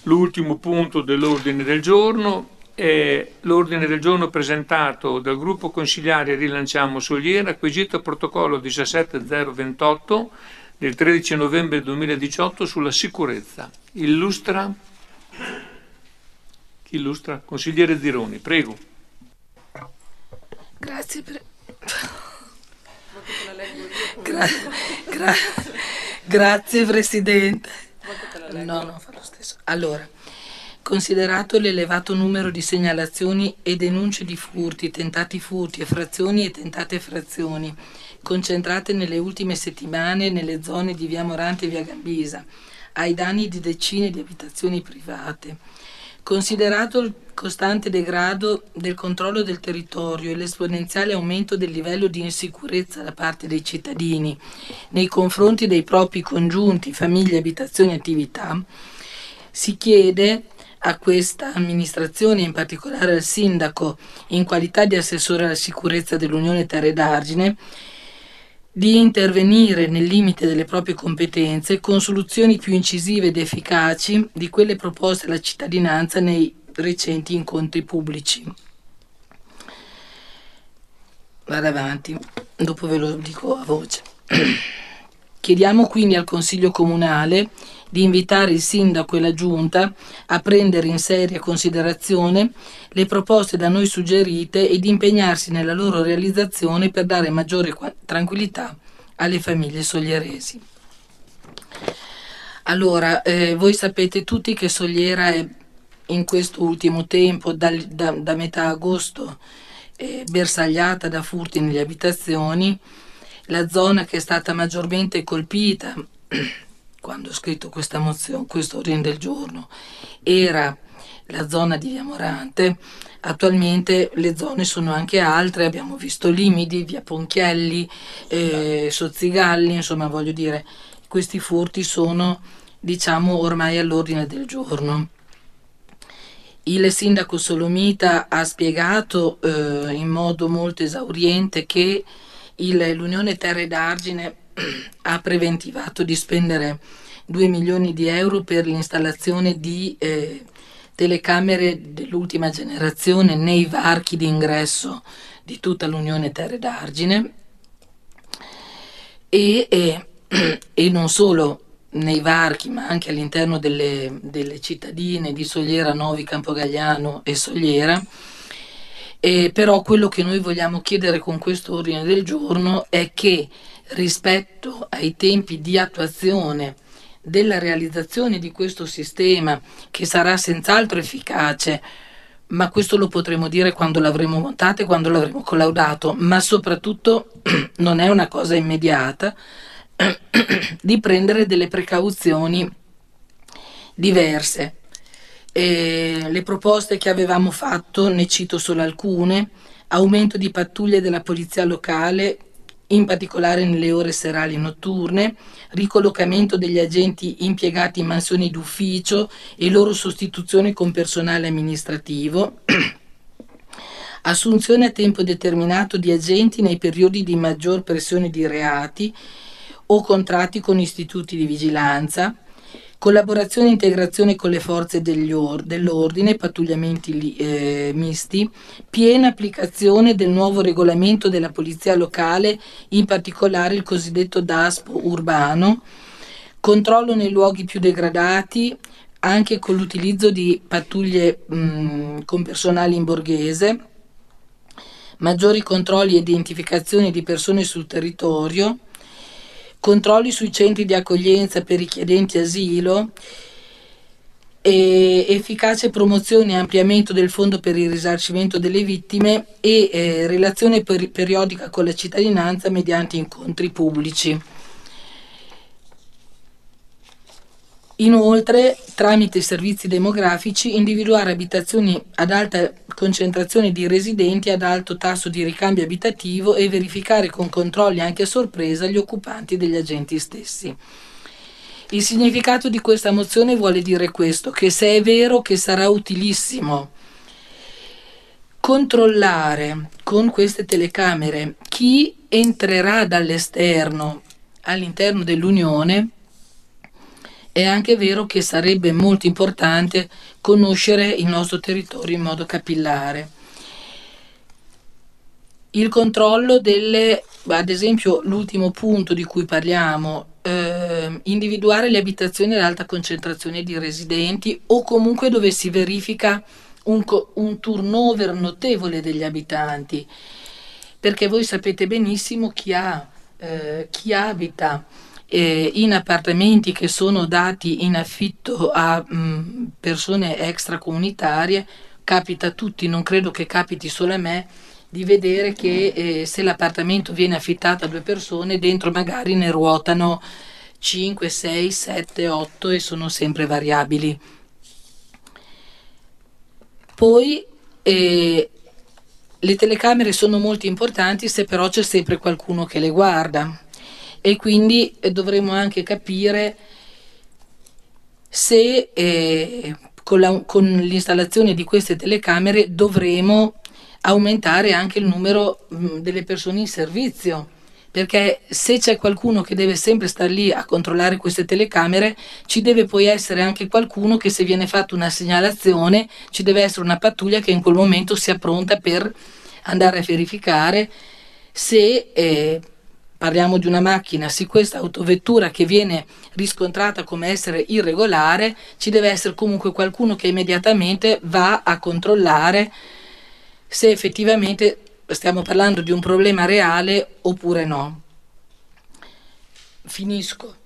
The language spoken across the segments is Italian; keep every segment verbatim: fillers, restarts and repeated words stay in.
L'ultimo punto dell'ordine del giorno è l'ordine del giorno presentato dal gruppo consigliare Rilanciamo Soliera, acquisito protocollo diciassette zero ventotto del tredici novembre duemiladiciotto sulla sicurezza. Illustra? Chi illustra? Consigliere Zironi, prego. Grazie. Per... Gra... Gra... Grazie Presidente. No, no, fa lo stesso. Allora, considerato l'elevato numero di segnalazioni e denunce di furti, tentati furti, effrazioni e tentate effrazioni, concentrate nelle ultime settimane nelle zone di Via Morante e Via Gambisa, ai danni di decine di abitazioni private, considerato il costante degrado del controllo del territorio e l'esponenziale aumento del livello di insicurezza da parte dei cittadini nei confronti dei propri congiunti, famiglie, abitazioni e attività, si chiede a questa amministrazione, in particolare al sindaco, in qualità di assessore alla sicurezza dell'Unione Terre d'Argine, di intervenire nel limite delle proprie competenze con soluzioni più incisive ed efficaci di quelle proposte alla cittadinanza nei recenti incontri pubblici. Vado avanti, dopo ve lo dico a voce. Chiediamo quindi al Consiglio Comunale di invitare il Sindaco e la Giunta a prendere in seria considerazione le proposte da noi suggerite e di impegnarsi nella loro realizzazione per dare maggiore tranquillità alle famiglie soglieresi. Allora, eh, voi sapete tutti che Soliera è in questo ultimo tempo, da, da, da metà agosto, eh, bersagliata da furti nelle abitazioni. La zona che è stata maggiormente colpita quando ho scritto questa mozione, questo ordine del giorno, era la zona di Via Morante. Attualmente le zone sono anche altre, abbiamo visto Limidi, Via Ponchielli, eh, Sozzigalli, insomma voglio dire, questi furti sono, diciamo, ormai all'ordine del giorno. Il sindaco Solomita ha spiegato eh, in modo molto esauriente che il, l'Unione Terre d'Argine ha preventivato di spendere due milioni di euro per l'installazione di eh, telecamere dell'ultima generazione nei varchi d'ingresso di tutta l'Unione Terre d'Argine e, e, e non solo nei varchi ma anche all'interno delle, delle cittadine di Soliera, Novi, Campogagliano e Soliera. E però quello che noi vogliamo chiedere con questo ordine del giorno è che rispetto ai tempi di attuazione della realizzazione di questo sistema, che sarà senz'altro efficace, ma questo lo potremo dire quando l'avremo montato e quando l'avremo collaudato, ma soprattutto non è una cosa immediata, di prendere delle precauzioni diverse. E le proposte che avevamo fatto, ne cito solo alcune: aumento di pattuglie della polizia locale, in particolare nelle ore serali e notturne, ricollocamento degli agenti impiegati in mansioni d'ufficio e loro sostituzione con personale amministrativo, assunzione a tempo determinato di agenti nei periodi di maggior pressione di reati o contratti con istituti di vigilanza, collaborazione e integrazione con le forze degli or- dell'ordine, pattugliamenti li- eh, misti, piena applicazione del nuovo regolamento della polizia locale, in particolare il cosiddetto DASPO urbano, controllo nei luoghi più degradati, anche con l'utilizzo di pattuglie mh, con personale in borghese, maggiori controlli e identificazioni di persone sul territorio, controlli sui centri di accoglienza per richiedenti asilo, e efficace promozione e ampliamento del fondo per il risarcimento delle vittime e eh, relazione per- periodica con la cittadinanza mediante incontri pubblici. Inoltre, tramite i servizi demografici, individuare abitazioni ad alta concentrazione di residenti ad alto tasso di ricambio abitativo e verificare con controlli anche a sorpresa gli occupanti degli agenti stessi. Il significato di questa mozione vuole dire questo: che se è vero che sarà utilissimo controllare con queste telecamere chi entrerà dall'esterno all'interno dell'Unione, è anche vero che sarebbe molto importante conoscere il nostro territorio in modo capillare. Il controllo delle, ad esempio l'ultimo punto di cui parliamo, eh, individuare le abitazioni ad alta concentrazione di residenti o comunque dove si verifica un, un turnover notevole degli abitanti, perché voi sapete benissimo chi, ha, eh, chi abita eh, in appartamenti che sono dati in affitto a mh, persone extracomunitarie, capita a tutti, non credo che capiti solo a me, di vedere che eh, se l'appartamento viene affittato a due persone, dentro magari ne ruotano cinque, sei, sette, otto e sono sempre variabili. Poi eh, le telecamere sono molto importanti se però c'è sempre qualcuno che le guarda e quindi eh, dovremo anche capire se eh, con, la, con l'installazione di queste telecamere dovremo aumentare anche il numero mh, delle persone in servizio, perché se c'è qualcuno che deve sempre stare lì a controllare queste telecamere, ci deve poi essere anche qualcuno che, se viene fatta una segnalazione, ci deve essere una pattuglia che in quel momento sia pronta per andare a verificare se eh, parliamo di una macchina, se questa autovettura che viene riscontrata come essere irregolare, ci deve essere comunque qualcuno che immediatamente va a controllare se effettivamente stiamo parlando di un problema reale oppure no. Finisco.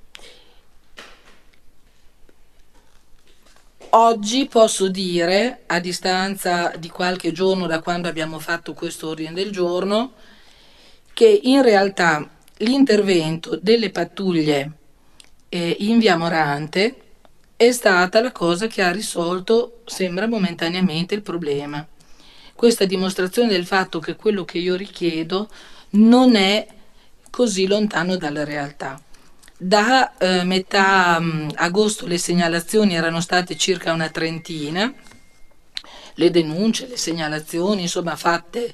Oggi posso dire, a distanza di qualche giorno da quando abbiamo fatto questo ordine del giorno, che in realtà l'intervento delle pattuglie eh, in via Morante è stata la cosa che ha risolto, sembra momentaneamente, il problema. Questa dimostrazione del fatto che quello che io richiedo non è così lontano dalla realtà. Da eh, metà mh, agosto le segnalazioni erano state circa una trentina, le denunce, le segnalazioni, insomma, fatte.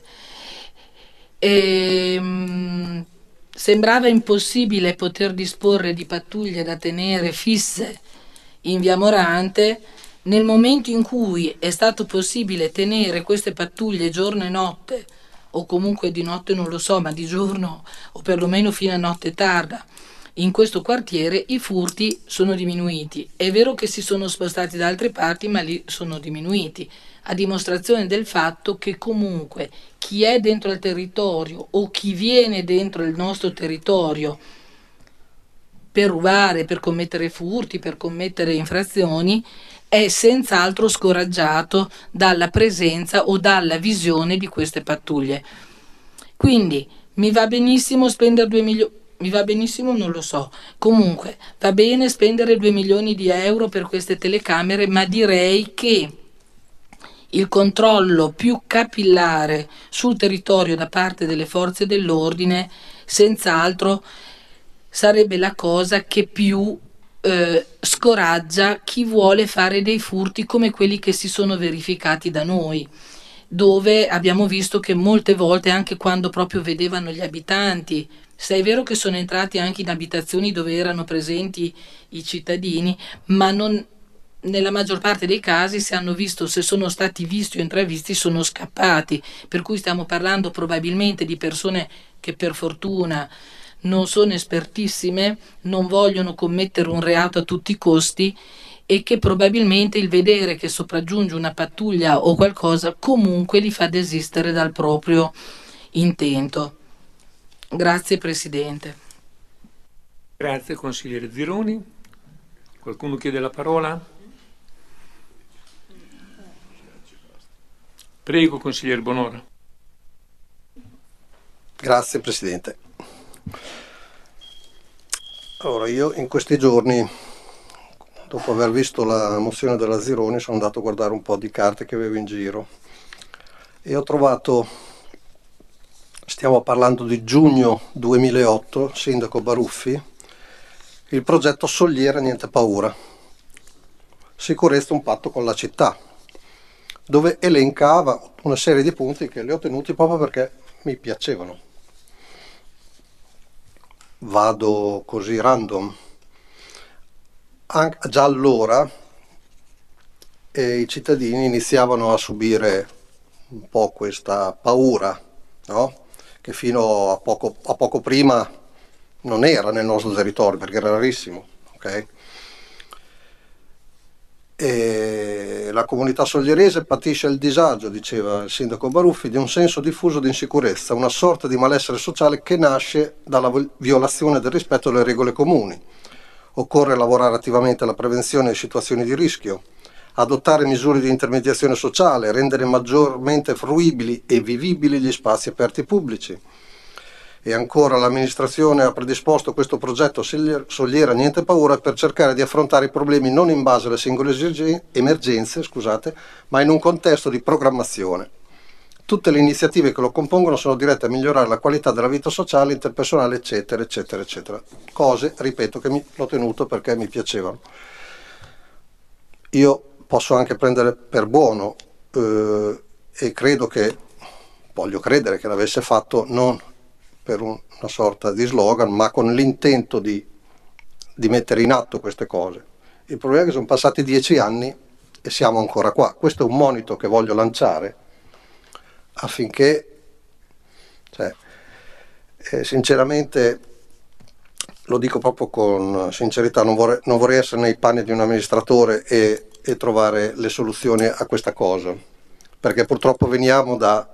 E, mh, sembrava impossibile poter disporre di pattuglie da tenere fisse in via Morante. Nel momento in cui è stato possibile tenere queste pattuglie giorno e notte, o comunque di notte non lo so, ma di giorno o perlomeno fino a notte tarda, in questo quartiere i furti sono diminuiti. È vero che si sono spostati da altre parti, ma lì sono diminuiti, a dimostrazione del fatto che comunque chi è dentro il territorio o chi viene dentro il nostro territorio per rubare, per commettere furti, per commettere infrazioni, è senz'altro scoraggiato dalla presenza o dalla visione di queste pattuglie. Quindi mi va benissimo spendere due milioni, mi va benissimo non lo so, comunque va bene spendere due milioni di euro per queste telecamere, ma direi che il controllo più capillare sul territorio da parte delle forze dell'ordine senz'altro sarebbe la cosa che più eh, scoraggia chi vuole fare dei furti come quelli che si sono verificati da noi, dove abbiamo visto che molte volte, anche quando proprio vedevano gli abitanti, se è vero che sono entrati anche in abitazioni dove erano presenti i cittadini, ma non, nella maggior parte dei casi, se hanno visto, se sono stati visti o intravisti, sono scappati, per cui stiamo parlando probabilmente di persone che per fortuna non sono espertissime, non vogliono commettere un reato a tutti i costi e che probabilmente il vedere che sopraggiunge una pattuglia o qualcosa comunque li fa desistere dal proprio intento. Grazie Presidente. Grazie consigliere Zironi. Qualcuno chiede la parola? Prego consigliere Bonora. Grazie Presidente. Allora, io in questi giorni, dopo aver visto la mozione della Zironi, sono andato a guardare un po' di carte che avevo in giro e ho trovato, stiamo parlando di giugno duemilaotto, Sindaco Baruffi, il progetto Soliera Niente Paura, sicurezza un patto con la città, dove elencava una serie di punti che li ho tenuti proprio perché mi piacevano. Vado così random. anche, già allora eh, i cittadini iniziavano a subire un po' questa paura, no? Che fino a poco, a poco prima non era nel nostro territorio, perché era rarissimo. Okay? E la comunità soglierese patisce il disagio, diceva il sindaco Baruffi, di un senso diffuso di insicurezza, una sorta di malessere sociale che nasce dalla violazione del rispetto delle regole comuni. Occorre lavorare attivamente alla prevenzione di situazioni di rischio, adottare misure di intermediazione sociale, rendere maggiormente fruibili e vivibili gli spazi aperti pubblici. E ancora l'amministrazione ha predisposto questo progetto Sogliera Niente Paura per cercare di affrontare i problemi non in base alle singole emergenze, scusate, ma in un contesto di programmazione. Tutte le iniziative che lo compongono sono dirette a migliorare la qualità della vita sociale, interpersonale, eccetera, eccetera, eccetera. Cose, ripeto, che mi, l'ho tenuto perché mi piacevano. Io posso anche prendere per buono eh, e credo che, voglio credere che l'avesse fatto non per un, una sorta di slogan, ma con l'intento di, di mettere in atto queste cose. Il problema è che sono passati dieci anni e siamo ancora qua. Questo è un monito che voglio lanciare affinché, cioè, eh, sinceramente, lo dico proprio con sincerità, non vorrei, non vorrei essere nei panni di un amministratore e, e trovare le soluzioni a questa cosa, perché purtroppo veniamo da...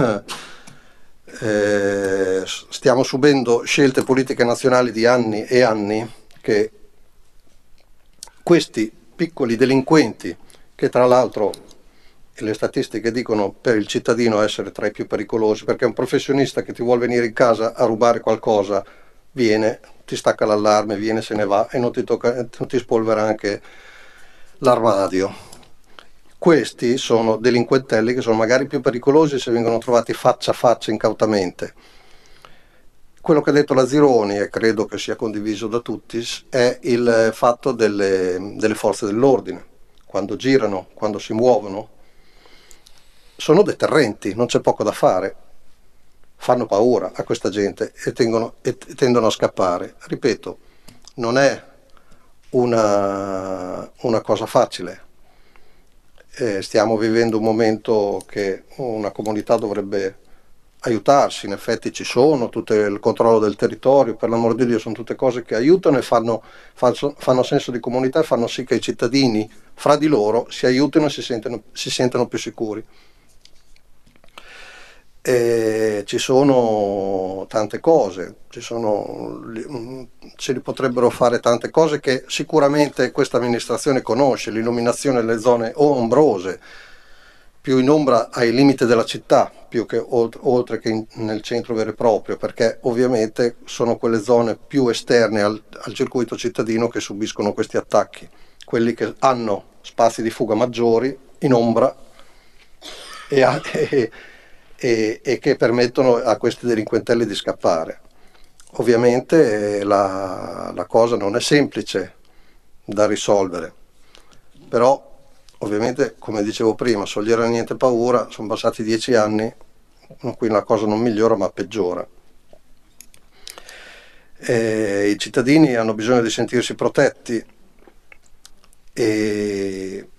Eh, stiamo subendo scelte politiche nazionali di anni e anni che questi piccoli delinquenti, che tra l'altro le statistiche dicono per il cittadino essere tra i più pericolosi, perché un professionista che ti vuole venire in casa a rubare qualcosa viene, ti stacca l'allarme, viene, se ne va e non ti, tocca, non ti spolvera anche l'armadio. Questi sono delinquentelli che sono magari più pericolosi se vengono trovati faccia a faccia incautamente. Quello che ha detto la Zironi, e credo che sia condiviso da tutti, è il fatto delle, delle forze dell'ordine. Quando girano, quando si muovono, sono deterrenti, non c'è poco da fare. Fanno paura a questa gente e, tengono, e tendono a scappare. Ripeto, non è una, una cosa facile. Eh, stiamo vivendo un momento che una comunità dovrebbe aiutarsi, in effetti ci sono, tutto il controllo del territorio, per l'amor di Dio, sono tutte cose che aiutano e fanno, fanno senso di comunità e fanno sì che i cittadini fra di loro si aiutino e si sentano, si sentano più sicuri. E ci sono tante cose, ci sono, si potrebbero fare tante cose che sicuramente questa amministrazione conosce, l'illuminazione delle zone ombrose, più in ombra ai limiti della città, più che oltre che in, nel centro vero e proprio, perché ovviamente sono quelle zone più esterne al, al circuito cittadino che subiscono questi attacchi, quelli che hanno spazi di fuga maggiori in ombra e, e E, e che permettono a questi delinquentelli di scappare. Ovviamente la, la cosa non è semplice da risolvere, però ovviamente, come dicevo prima, Sogliera Niente Paura, sono passati dieci anni, qui la cosa non migliora ma peggiora. E i cittadini hanno bisogno di sentirsi protetti e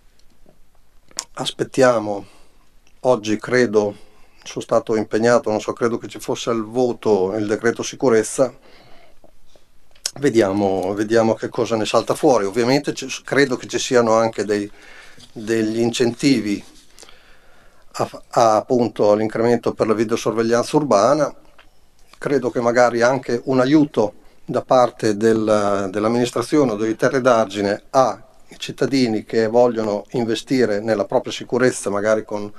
aspettiamo, oggi credo, sono stato impegnato, non so, credo che ci fosse al voto il decreto sicurezza, vediamo, vediamo che cosa ne salta fuori. Ovviamente ci, credo che ci siano anche dei, degli incentivi a, a, appunto all'incremento per la videosorveglianza urbana, credo che magari anche un aiuto da parte del, dell'amministrazione o dei terre d'argine ai cittadini che vogliono investire nella propria sicurezza, magari con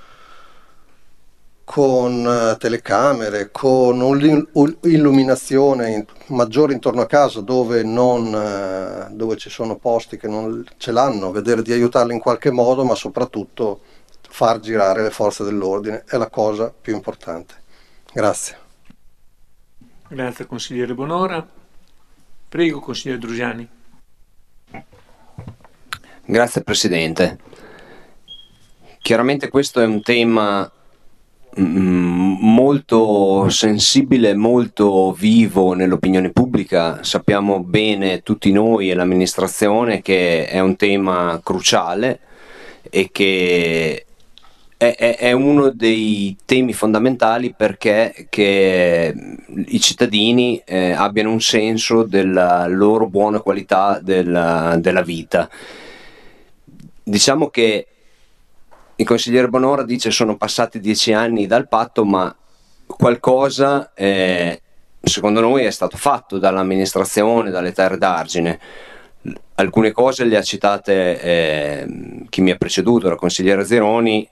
con uh, telecamere, con un'illuminazione in, maggiore intorno a casa dove, non, uh, dove ci sono posti che non ce l'hanno, vedere di aiutarli in qualche modo, ma soprattutto far girare le forze dell'ordine è la cosa più importante. Grazie. Grazie consigliere Bonora. Prego consigliere Drusiani. Grazie Presidente. Chiaramente questo è un tema mm, molto sensibile, molto vivo nell'opinione pubblica. Sappiamo bene tutti noi e l'amministrazione che è un tema cruciale e che è, è- è uno dei temi fondamentali perché che i cittadini eh, abbiano un senso della loro buona qualità della, della vita. Diciamo che il consigliere Bonora dice sono passati dieci anni dal patto, ma qualcosa eh, secondo noi è stato fatto dall'amministrazione, dalle terre d'argine. Alcune cose le ha citate eh, chi mi ha preceduto, la consigliera Zeroni.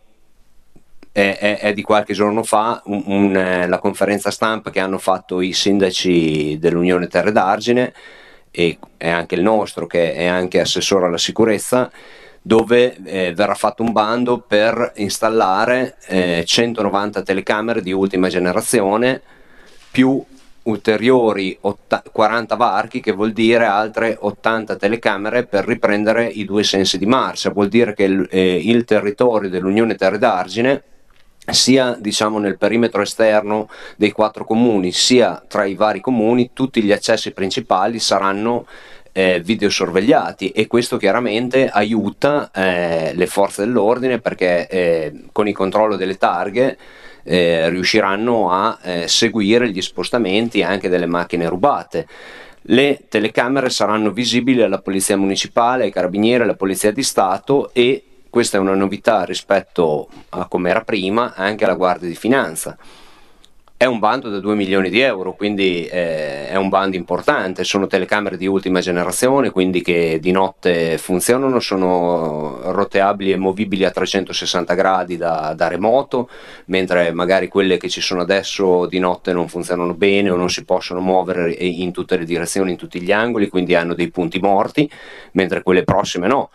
È, è- è di qualche giorno fa un- un, eh, la conferenza stampa che hanno fatto i sindaci dell'Unione Terre d'Argine, e è anche il nostro che è anche assessore alla sicurezza, dove eh, verrà fatto un bando per installare eh, centonovanta telecamere di ultima generazione più ulteriori otta- quaranta varchi, che vuol dire altre ottanta telecamere per riprendere i due sensi di marcia. Vuol dire che il, eh, il territorio dell'Unione Terre d'Argine, sia diciamo nel perimetro esterno dei quattro comuni, sia tra i vari comuni, tutti gli accessi principali saranno eh, videosorvegliati, e questo chiaramente aiuta eh, le forze dell'ordine, perché eh, con il controllo delle targhe eh, riusciranno a eh, seguire gli spostamenti anche delle macchine rubate. Le telecamere saranno visibili alla Polizia Municipale, ai Carabinieri, alla Polizia di Stato, e questa è una novità rispetto a come era prima, anche alla Guardia di Finanza. È un bando da due milioni di euro, quindi eh, è un bando importante. Sono telecamere di ultima generazione, quindi che di notte funzionano, sono roteabili e movibili a trecentosessanta gradi da, da remoto, mentre magari quelle che ci sono adesso di notte non funzionano bene o non si possono muovere in tutte le direzioni, in tutti gli angoli, quindi hanno dei punti morti, mentre quelle prossime no.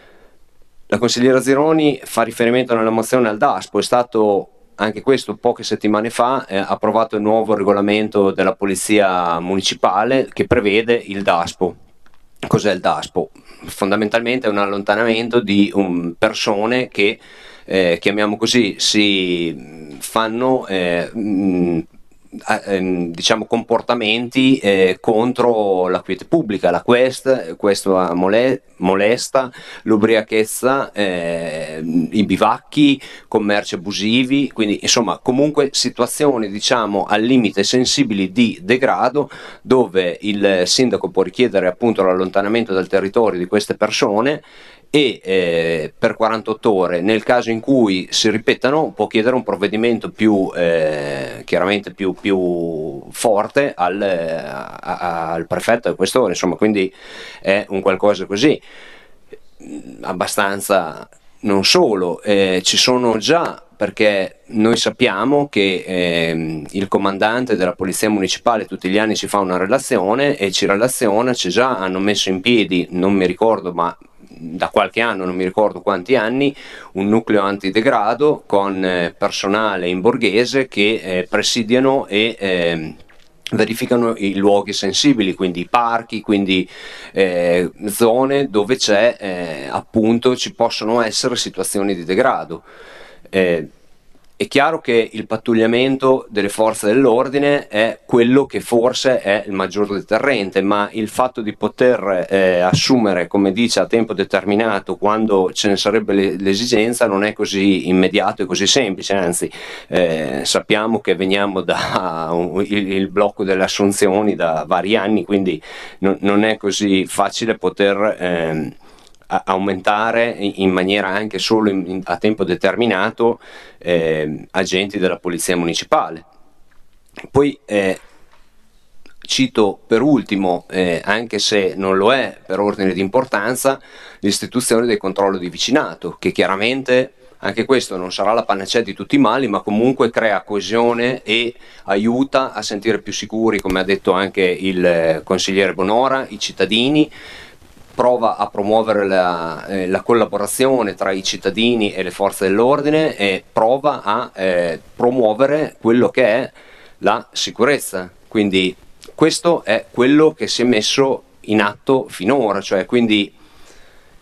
La consigliera Zironi fa riferimento nella mozione al DASPO. È stato anche questo poche settimane fa eh, approvato il nuovo regolamento della Polizia Municipale che prevede il DASPO. Cos'è il DASPO? Fondamentalmente è un allontanamento di um, persone che, eh, chiamiamo così, si fanno eh, mh, ehm, diciamo comportamenti eh, contro la quiete pubblica, la quest, questo mole- molesta, l'ubriachezza, eh, i bivacchi, commerci abusivi, quindi insomma comunque situazioni diciamo al limite sensibili di degrado, dove il sindaco può richiedere appunto l'allontanamento dal territorio di queste persone, e eh, per quarantotto ore, nel caso in cui si ripetano, può chiedere un provvedimento più eh, chiaramente più, più forte al, eh, a- a- al prefetto e al questore, insomma, quindi è un qualcosa così mh, abbastanza. Non solo, eh, ci sono già, perché noi sappiamo che ehm, il comandante della Polizia Municipale tutti gli anni ci fa una relazione e ci relaziona, c'è già, hanno messo in piedi, non mi ricordo, ma da qualche anno, non mi ricordo quanti anni, un nucleo antidegrado con eh, personale in borghese che eh, presidiano e ehm, verificano i luoghi sensibili, quindi i parchi, quindi eh, zone dove c'è eh, appunto ci possono essere situazioni di degrado. Eh, è chiaro che il pattugliamento delle forze dell'ordine è quello che forse è il maggior deterrente, ma il fatto di poter eh, assumere, come dice, a tempo determinato quando ce ne sarebbe le- l'esigenza non è così immediato e così semplice, anzi eh, sappiamo che veniamo da un- il, il blocco delle assunzioni da vari anni, quindi non, non è così facile poter ehm, a- aumentare in in maniera anche solo in- in- a tempo determinato eh, agenti della polizia municipale. Poi eh, cito per ultimo, eh, anche se non lo è per ordine di importanza, l'istituzione del controllo di vicinato, che chiaramente anche questo non sarà la panacea di tutti i mali, ma comunque crea coesione e aiuta a sentire più sicuri, come ha detto anche il eh, consigliere Bonora, i cittadini, prova a promuovere la, eh, la collaborazione tra i cittadini e le forze dell'ordine, e prova a eh, promuovere quello che è la sicurezza. Quindi questo è quello che si è messo in atto finora, cioè quindi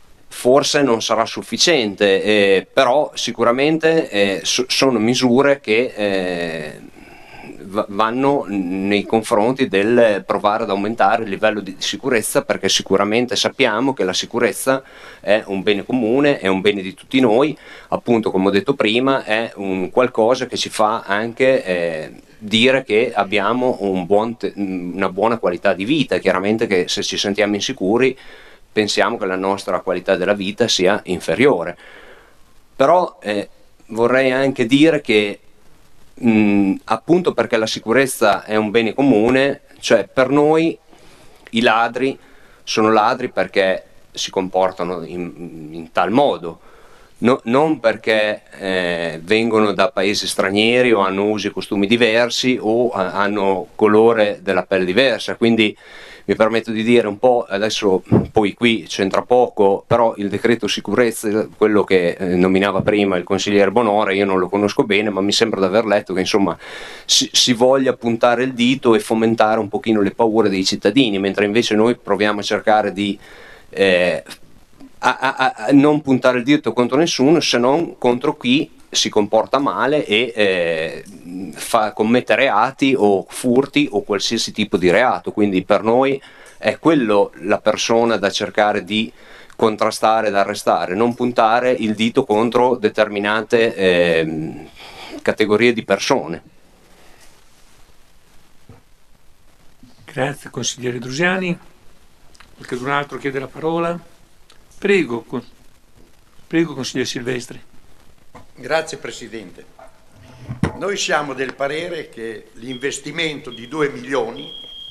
forse non sarà sufficiente, eh, però sicuramente eh, so, sono misure che eh, vanno nei confronti del provare ad aumentare il livello di sicurezza, perché sicuramente sappiamo che la sicurezza è un bene comune, è un bene di tutti noi, appunto come ho detto prima è un qualcosa che ci fa anche eh, dire che abbiamo un buon te- una buona qualità di vita. Chiaramente che se ci sentiamo insicuri pensiamo che la nostra qualità della vita sia inferiore, però eh, vorrei anche dire che mh, appunto perché la sicurezza è un bene comune, cioè per noi i ladri sono ladri perché si comportano in, in tal modo, no, non perché eh, vengono da paesi stranieri o hanno usi e costumi diversi o a, hanno colore della pelle diversa. Quindi mi permetto di dire un po', adesso poi qui c'entra poco, però il decreto sicurezza, quello che eh, nominava prima il consigliere Bonora, io non lo conosco bene, ma mi sembra di aver letto che insomma si, si voglia puntare il dito e fomentare un pochino le paure dei cittadini, mentre invece noi proviamo a cercare di eh, a, a, a non puntare il dito contro nessuno, se non contro chi si comporta male e eh, fa commettere reati o furti o qualsiasi tipo di reato. Quindi per noi è quello la persona da cercare di contrastare, da arrestare, non puntare il dito contro determinate eh, categorie di persone. Grazie consigliere Drusiani. Qualcun altro chiede la parola? Prego, con... prego consigliere Silvestri. Grazie Presidente. Noi siamo del parere che l'investimento di due milioni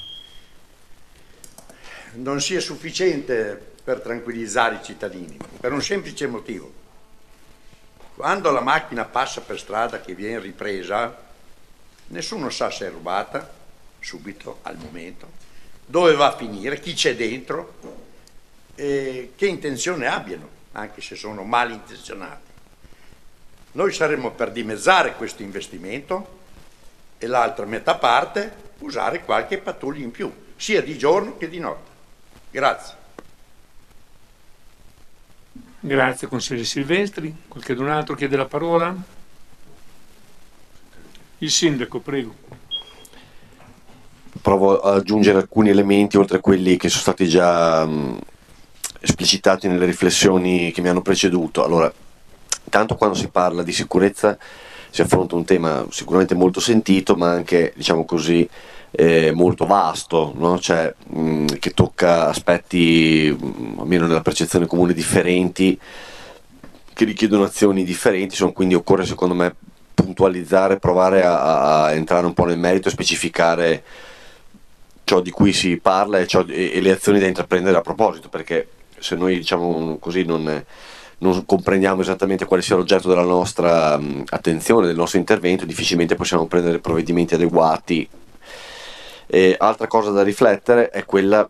non sia sufficiente per tranquillizzare i cittadini, per un semplice motivo. Quando la macchina passa per strada che viene ripresa, nessuno sa se è rubata, subito, al momento, dove va a finire, chi c'è dentro e che intenzione abbiano, anche se sono malintenzionati. Noi saremmo per dimezzare questo investimento e l'altra metà parte usare qualche pattuglia in più, sia di giorno che di notte. Grazie. Grazie consigliere Silvestri. Qualcun altro chiede la parola? Il sindaco, prego. Provo ad aggiungere alcuni elementi oltre a quelli che sono stati già mh, esplicitati nelle riflessioni che mi hanno preceduto. Allora, tanto quando si parla di sicurezza si affronta un tema sicuramente molto sentito, ma anche, diciamo così, eh, molto vasto, no? Cioè, mh, che tocca aspetti, mh, almeno nella percezione comune, differenti, che richiedono azioni differenti, sono, quindi occorre secondo me puntualizzare, provare a, a entrare un po' nel merito e specificare ciò di cui si parla e, ciò, e, e le azioni da intraprendere a proposito, perché se noi, diciamo così, non... non comprendiamo esattamente quale sia l'oggetto della nostra mh, attenzione, del nostro intervento, difficilmente possiamo prendere provvedimenti adeguati. E altra cosa da riflettere è quella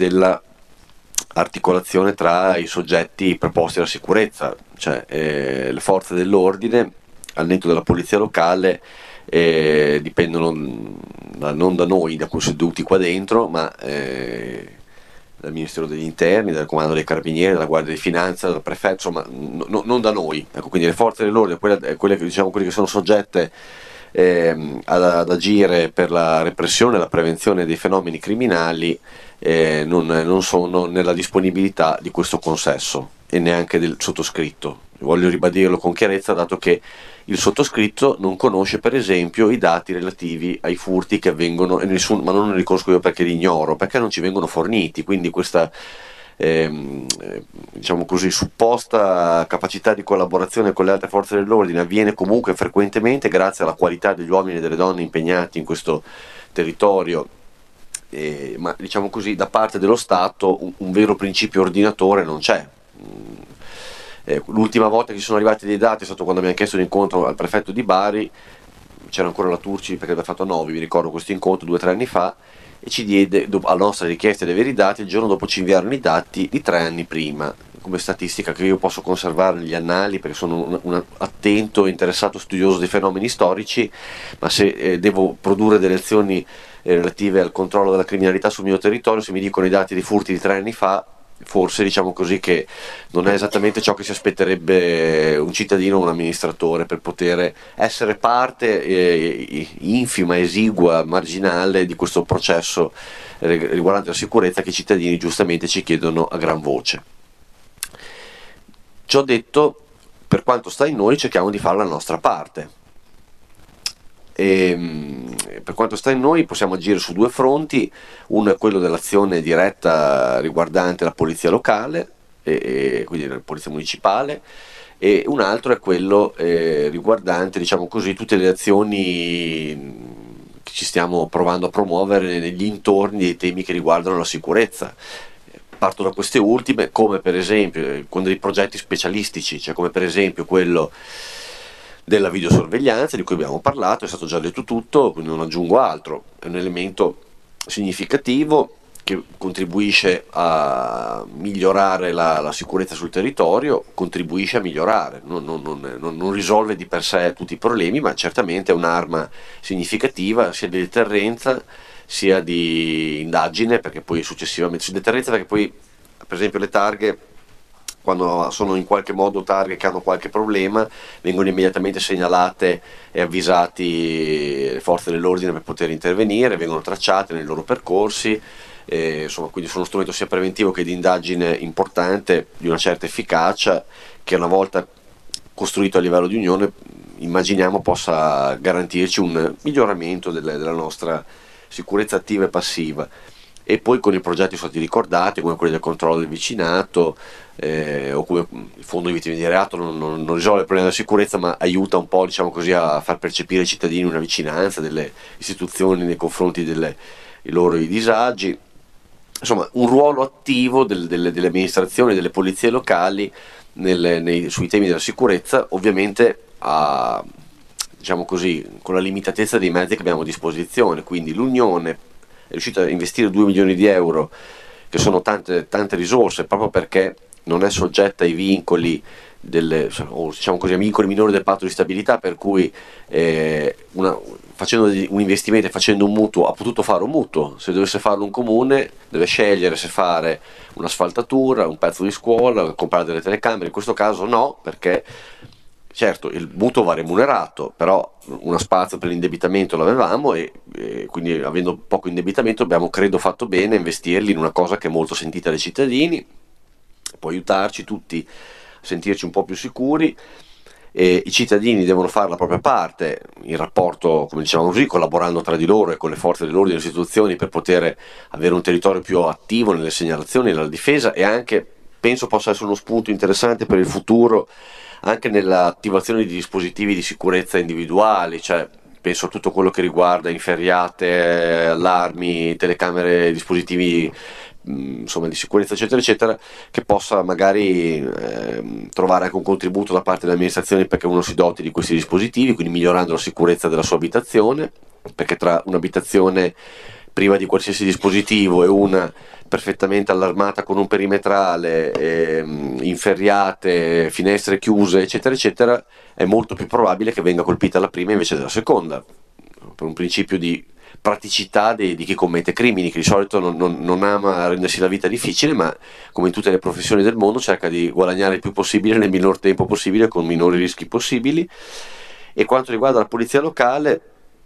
dell'articolazione tra i soggetti preposti alla sicurezza, cioè eh, le forze dell'ordine, al netto della polizia locale, eh, dipendono da, non da noi, da cui seduti qua dentro, ma eh, dal Ministero degli Interni, dal Comando dei Carabinieri, dalla Guardia di Finanza, dal Prefetto, insomma, no, no, non da noi. Ecco, quindi le forze dell'ordine, quelle, quelle, che, diciamo, quelle che sono soggette eh, ad, ad agire per la repressione e la prevenzione dei fenomeni criminali, eh, non, non sono nella disponibilità di questo consesso e neanche del sottoscritto. Voglio ribadirlo con chiarezza, dato che il sottoscritto non conosce per esempio i dati relativi ai furti che avvengono, e nessun, ma non li riconosco io perché li ignoro, perché non ci vengono forniti, quindi questa ehm, diciamo così supposta capacità di collaborazione con le altre forze dell'ordine avviene comunque frequentemente grazie alla qualità degli uomini e delle donne impegnati in questo territorio, eh, ma diciamo così da parte dello Stato un, un vero principio ordinatore non c'è. Eh, l'ultima volta che ci sono arrivati dei dati è stato quando abbiamo chiesto l'incontro al prefetto di Bari, c'era ancora la Turci perché aveva fatto a Novi, mi ricordo questo incontro due o tre anni fa, e ci diede, dopo, alla nostra richiesta di avere i dati, il giorno dopo ci inviarono i dati di tre anni prima, come statistica che io posso conservare negli annali perché sono un, un attento e interessato studioso dei fenomeni storici, ma se eh, devo produrre delle azioni eh, relative al controllo della criminalità sul mio territorio, se mi dicono i dati dei furti di tre anni fa, forse diciamo così che non è esattamente ciò che si aspetterebbe un cittadino o un amministratore per poter essere parte eh, infima, esigua, marginale di questo processo riguardante la sicurezza che i cittadini giustamente ci chiedono a gran voce. Ciò detto, per quanto sta in noi cerchiamo di fare la nostra parte. E, per quanto sta in noi possiamo agire su due fronti. Uno è quello dell'azione diretta riguardante la polizia locale, e, e quindi la polizia municipale, e un altro è quello eh, riguardante, diciamo così, tutte le azioni che ci stiamo provando a promuovere negli intorni dei temi che riguardano la sicurezza. Parto da queste ultime, come per esempio con dei progetti specialistici, cioè come per esempio quello della videosorveglianza di cui abbiamo parlato, è stato già detto tutto, quindi non aggiungo altro. È un elemento significativo che contribuisce a migliorare la, la sicurezza sul territorio, contribuisce a migliorare, non, non, non, non risolve di per sé tutti i problemi, ma certamente è un'arma significativa sia di deterrenza sia di indagine, perché poi successivamente, su deterrenza perché poi per esempio le targhe, quando sono in qualche modo targhe che hanno qualche problema, vengono immediatamente segnalate e avvisati le forze dell'ordine per poter intervenire, vengono tracciate nei loro percorsi, e, insomma, quindi sono uno strumento sia preventivo che di indagine importante, di una certa efficacia, che una volta costruito a livello di Unione immaginiamo possa garantirci un miglioramento delle, della nostra sicurezza attiva e passiva. E poi con i progetti sono stati ricordati, come quelli del controllo del vicinato, eh, o come il fondo di vittime di reato non, non, non risolve il problema della sicurezza, ma aiuta un po', diciamo così, a far percepire ai cittadini una vicinanza delle istituzioni nei confronti dei loro disagi. Insomma, un ruolo attivo del, delle, delle amministrazioni, delle polizie locali nel, nei, sui temi della sicurezza, ovviamente a, diciamo così, con la limitatezza dei mezzi che abbiamo a disposizione. Quindi l'Unione è riuscita a investire due milioni di euro, che sono tante, tante risorse, proprio perché non è soggetta ai vincoli, delle, o diciamo così, ai vincoli minori del patto di stabilità, per cui eh, una, facendo un investimento e facendo un mutuo ha potuto fare un mutuo. Se dovesse farlo un comune deve scegliere se fare un'asfaltatura, un pezzo di scuola, comprare delle telecamere. In questo caso no, perché certo il mutuo va remunerato, però uno spazio per l'indebitamento l'avevamo e, e quindi avendo poco indebitamento abbiamo, credo, fatto bene a investirli in una cosa che è molto sentita dai cittadini, può aiutarci tutti a sentirci un po' più sicuri. E i cittadini devono fare la propria parte in rapporto, come dicevamo così, collaborando tra di loro e con le forze dell'ordine e le istituzioni per poter avere un territorio più attivo nelle segnalazioni e nella difesa, e anche penso possa essere uno spunto interessante per il futuro anche nell'attivazione di dispositivi di sicurezza individuali, cioè penso a tutto quello che riguarda inferriate, allarmi, telecamere, dispositivi insomma di sicurezza eccetera eccetera, che possa magari eh, trovare anche un contributo da parte delle amministrazioni perché uno si doti di questi dispositivi, quindi migliorando la sicurezza della sua abitazione, perché tra un'abitazione priva di qualsiasi dispositivo e una perfettamente allarmata con un perimetrale, eh, inferriate, finestre chiuse eccetera eccetera, è molto più probabile che venga colpita la prima invece della seconda, per un principio di praticità di, di chi commette crimini, che di solito non, non, non ama rendersi la vita difficile, ma come in tutte le professioni del mondo cerca di guadagnare il più possibile nel minor tempo possibile con minori rischi possibili. E quanto riguarda la polizia locale,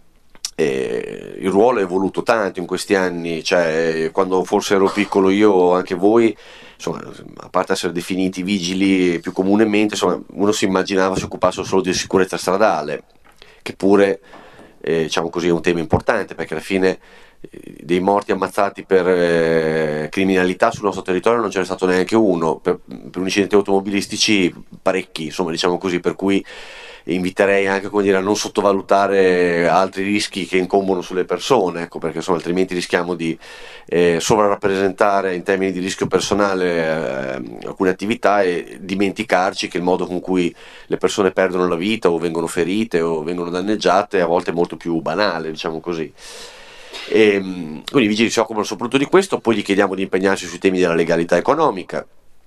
eh, il ruolo è evoluto tanto in questi anni, cioè quando forse ero piccolo io o anche voi, insomma, a parte essere definiti vigili più comunemente, insomma, uno si immaginava si occupasse solo di sicurezza stradale, che pure Eh, diciamo così è un tema importante, perché alla fine eh, dei morti ammazzati per eh, criminalità sul nostro territorio non ce n'è stato neanche uno, per, per incidenti automobilistici parecchi, insomma, diciamo così, per cui inviterei anche, come dire, a non sottovalutare altri rischi che incombono sulle persone, ecco, perché insomma, altrimenti rischiamo di eh, sovrarappresentare in termini di rischio personale eh, alcune attività e dimenticarci che il modo con cui le persone perdono la vita o vengono ferite o vengono danneggiate a volte è molto più banale, diciamo così. E, quindi i vigili si occupano soprattutto di questo, poi gli chiediamo di impegnarsi sui temi della legalità economica,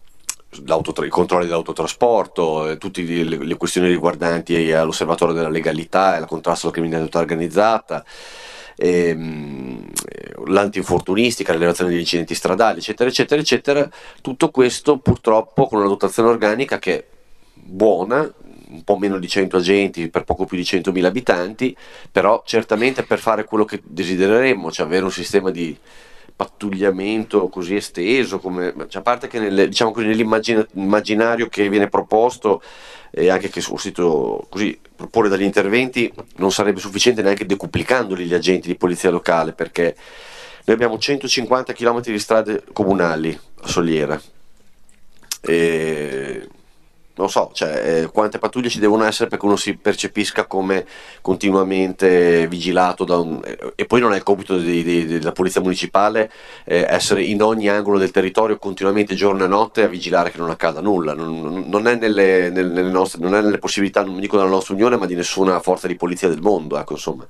i controlli dell'autotrasporto, eh, tutte le, le questioni riguardanti all'osservatorio della legalità e al contrasto alla criminalità organizzata, ehm, l'antinfortunistica, l'elevazione degli incidenti stradali, eccetera, eccetera, eccetera. Tutto questo purtroppo con una dotazione organica che è buona, un po' meno di cento agenti per poco più di centomila abitanti, però certamente per fare quello che desidereremmo, cioè avere un sistema di pattugliamento così esteso, come, cioè a parte che nelle, diciamo così, nell'immaginario che viene proposto e anche che ho sentito così proporre dagli interventi, non sarebbe sufficiente neanche decuplicandoli gli agenti di polizia locale, perché noi abbiamo centocinquanta chilometri di strade comunali a Soliera e non so, cioè, eh, quante pattuglie ci devono essere perché uno si percepisca come continuamente vigilato da un, eh, e poi non è il compito di, di, della polizia municipale eh, essere in ogni angolo del territorio continuamente giorno e notte a vigilare che non accada nulla, non, non, è, nelle, nelle, nelle nostre, non è nelle possibilità, non dico della nostra unione, ma di nessuna forza di polizia del mondo, ecco, insomma.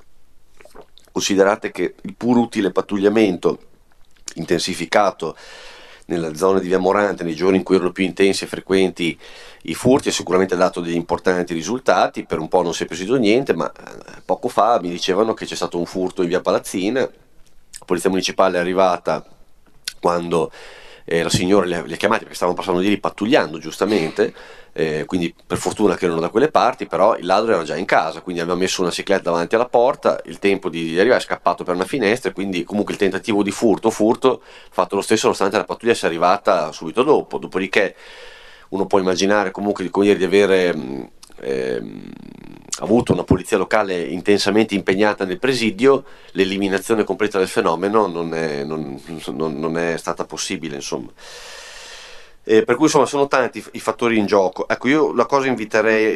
Considerate che il pur utile pattugliamento intensificato nella zona di Via Morante nei giorni in cui erano più intensi e frequenti i furti ha sicuramente dato degli importanti risultati. Per un po' non si è preciso niente, ma poco fa mi dicevano che c'è stato un furto in Via Palazzina, la polizia municipale è arrivata quando eh, la signora li ha, li ha chiamati perché stavano passando di lì pattugliando giustamente, eh, quindi per fortuna che erano da quelle parti, però il ladro era già in casa, quindi aveva messo una cicletta davanti alla porta, il tempo di, di arrivare è scappato per una finestra e quindi comunque il tentativo di furto furto fatto lo stesso nonostante la pattuglia sia arrivata subito dopo. Dopodiché uno può immaginare comunque come dire, di avere mh, ehm, avuto una polizia locale intensamente impegnata nel presidio, l'eliminazione completa del fenomeno non è, non, non, non è stata possibile, insomma. Eh, per cui insomma sono tanti i fattori in gioco. Ecco, io la cosa inviterei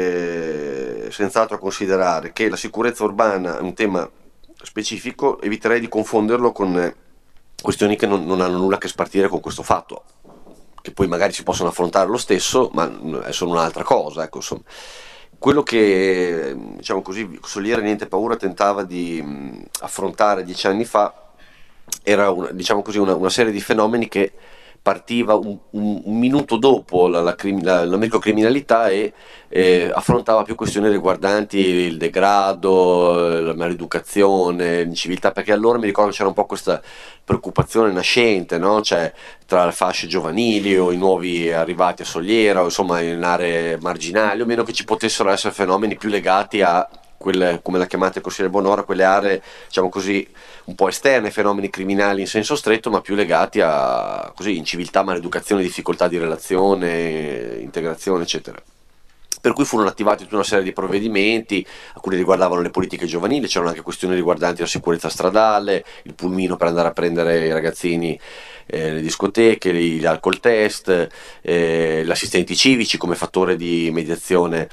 eh, senz'altro a considerare che la sicurezza urbana è un tema specifico, eviterei di confonderlo con eh, questioni che non, non hanno nulla a che spartire con questo fatto, che poi magari si possono affrontare lo stesso, ma è solo un'altra cosa, ecco, insomma. Quello che, diciamo così, Soliera Niente Paura tentava di mh, affrontare dieci anni fa era una, diciamo così, una, una serie di fenomeni che partiva un, un, un minuto dopo la, la, la, la microcriminalità e eh, affrontava più questioni riguardanti il degrado, la maleducazione, l'inciviltà, perché allora mi ricordo c'era un po' questa preoccupazione nascente, no? Cioè, tra le fasce giovanili o i nuovi arrivati a Soliera o insomma in aree marginali, o meno che ci potessero essere fenomeni più legati a quelle, come la chiamate il consigliere Bonora, quelle aree, diciamo così, un po' esterne ai fenomeni criminali in senso stretto, ma più legati a così, inciviltà, maleducazione, difficoltà di relazione, integrazione, eccetera. Per cui furono attivati tutta una serie di provvedimenti, alcuni riguardavano le politiche giovanili, c'erano anche questioni riguardanti la sicurezza stradale, il pulmino per andare a prendere i ragazzini eh, le discoteche, gli alcol test, eh, gli assistenti civici come fattore di mediazione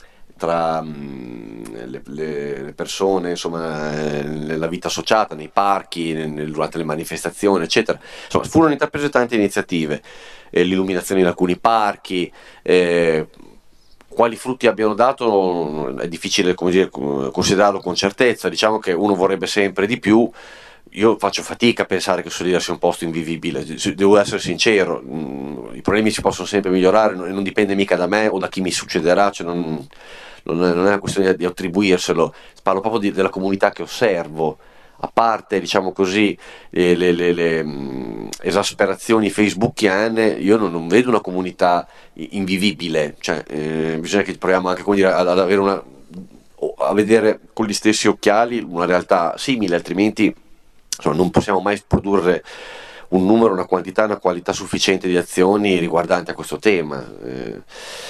tra mh, le, le persone, insomma, eh, nella vita associata, nei parchi, nel, durante le manifestazioni, eccetera. Insomma, furono intraprese tante iniziative, eh, l'illuminazione in alcuni parchi, eh, quali frutti abbiano dato è difficile, come dire, considerarlo con certezza. Diciamo che uno vorrebbe sempre di più. Io faccio fatica a pensare che Soliera sia un posto invivibile, devo essere sincero, i problemi si possono sempre migliorare e non dipende mica da me o da chi mi succederà, cioè non, non, è, non è una questione di attribuirselo, parlo proprio di, della comunità che osservo, a parte, diciamo così, le, le, le, le mh, esasperazioni facebookiane, io non, non vedo una comunità invivibile, cioè eh, bisogna che proviamo anche, come dire, ad, ad avere una, a vedere con gli stessi occhiali una realtà simile, altrimenti insomma, non possiamo mai produrre un numero, una quantità, una qualità sufficiente di azioni riguardanti a questo tema. Eh,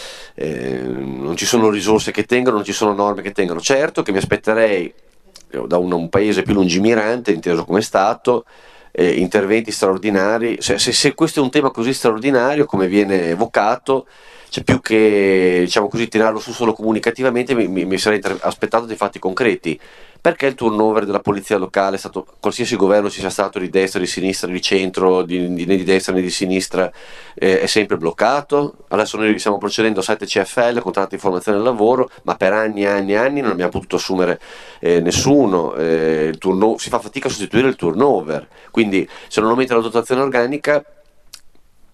eh, non ci sono risorse che tengano, non ci sono norme che tengano. Certo che mi aspetterei da un, un paese più lungimirante, inteso come Stato, eh, interventi straordinari. Se, se, se questo è un tema così straordinario come viene evocato, c'è più che, diciamo così, tirarlo su solo comunicativamente, mi, mi, mi sarei aspettato dei fatti concreti. Perché il turnover della polizia locale è stato, qualsiasi governo ci sia stato, di destra, di sinistra, di centro, di, di, né di destra né di sinistra, eh, è sempre bloccato? Adesso noi stiamo procedendo a sette C F L, contratti di formazione del lavoro, ma per anni e anni e anni non abbiamo potuto assumere eh, nessuno, eh, il turno, si fa fatica a sostituire il turnover, quindi se non aumenta la dotazione organica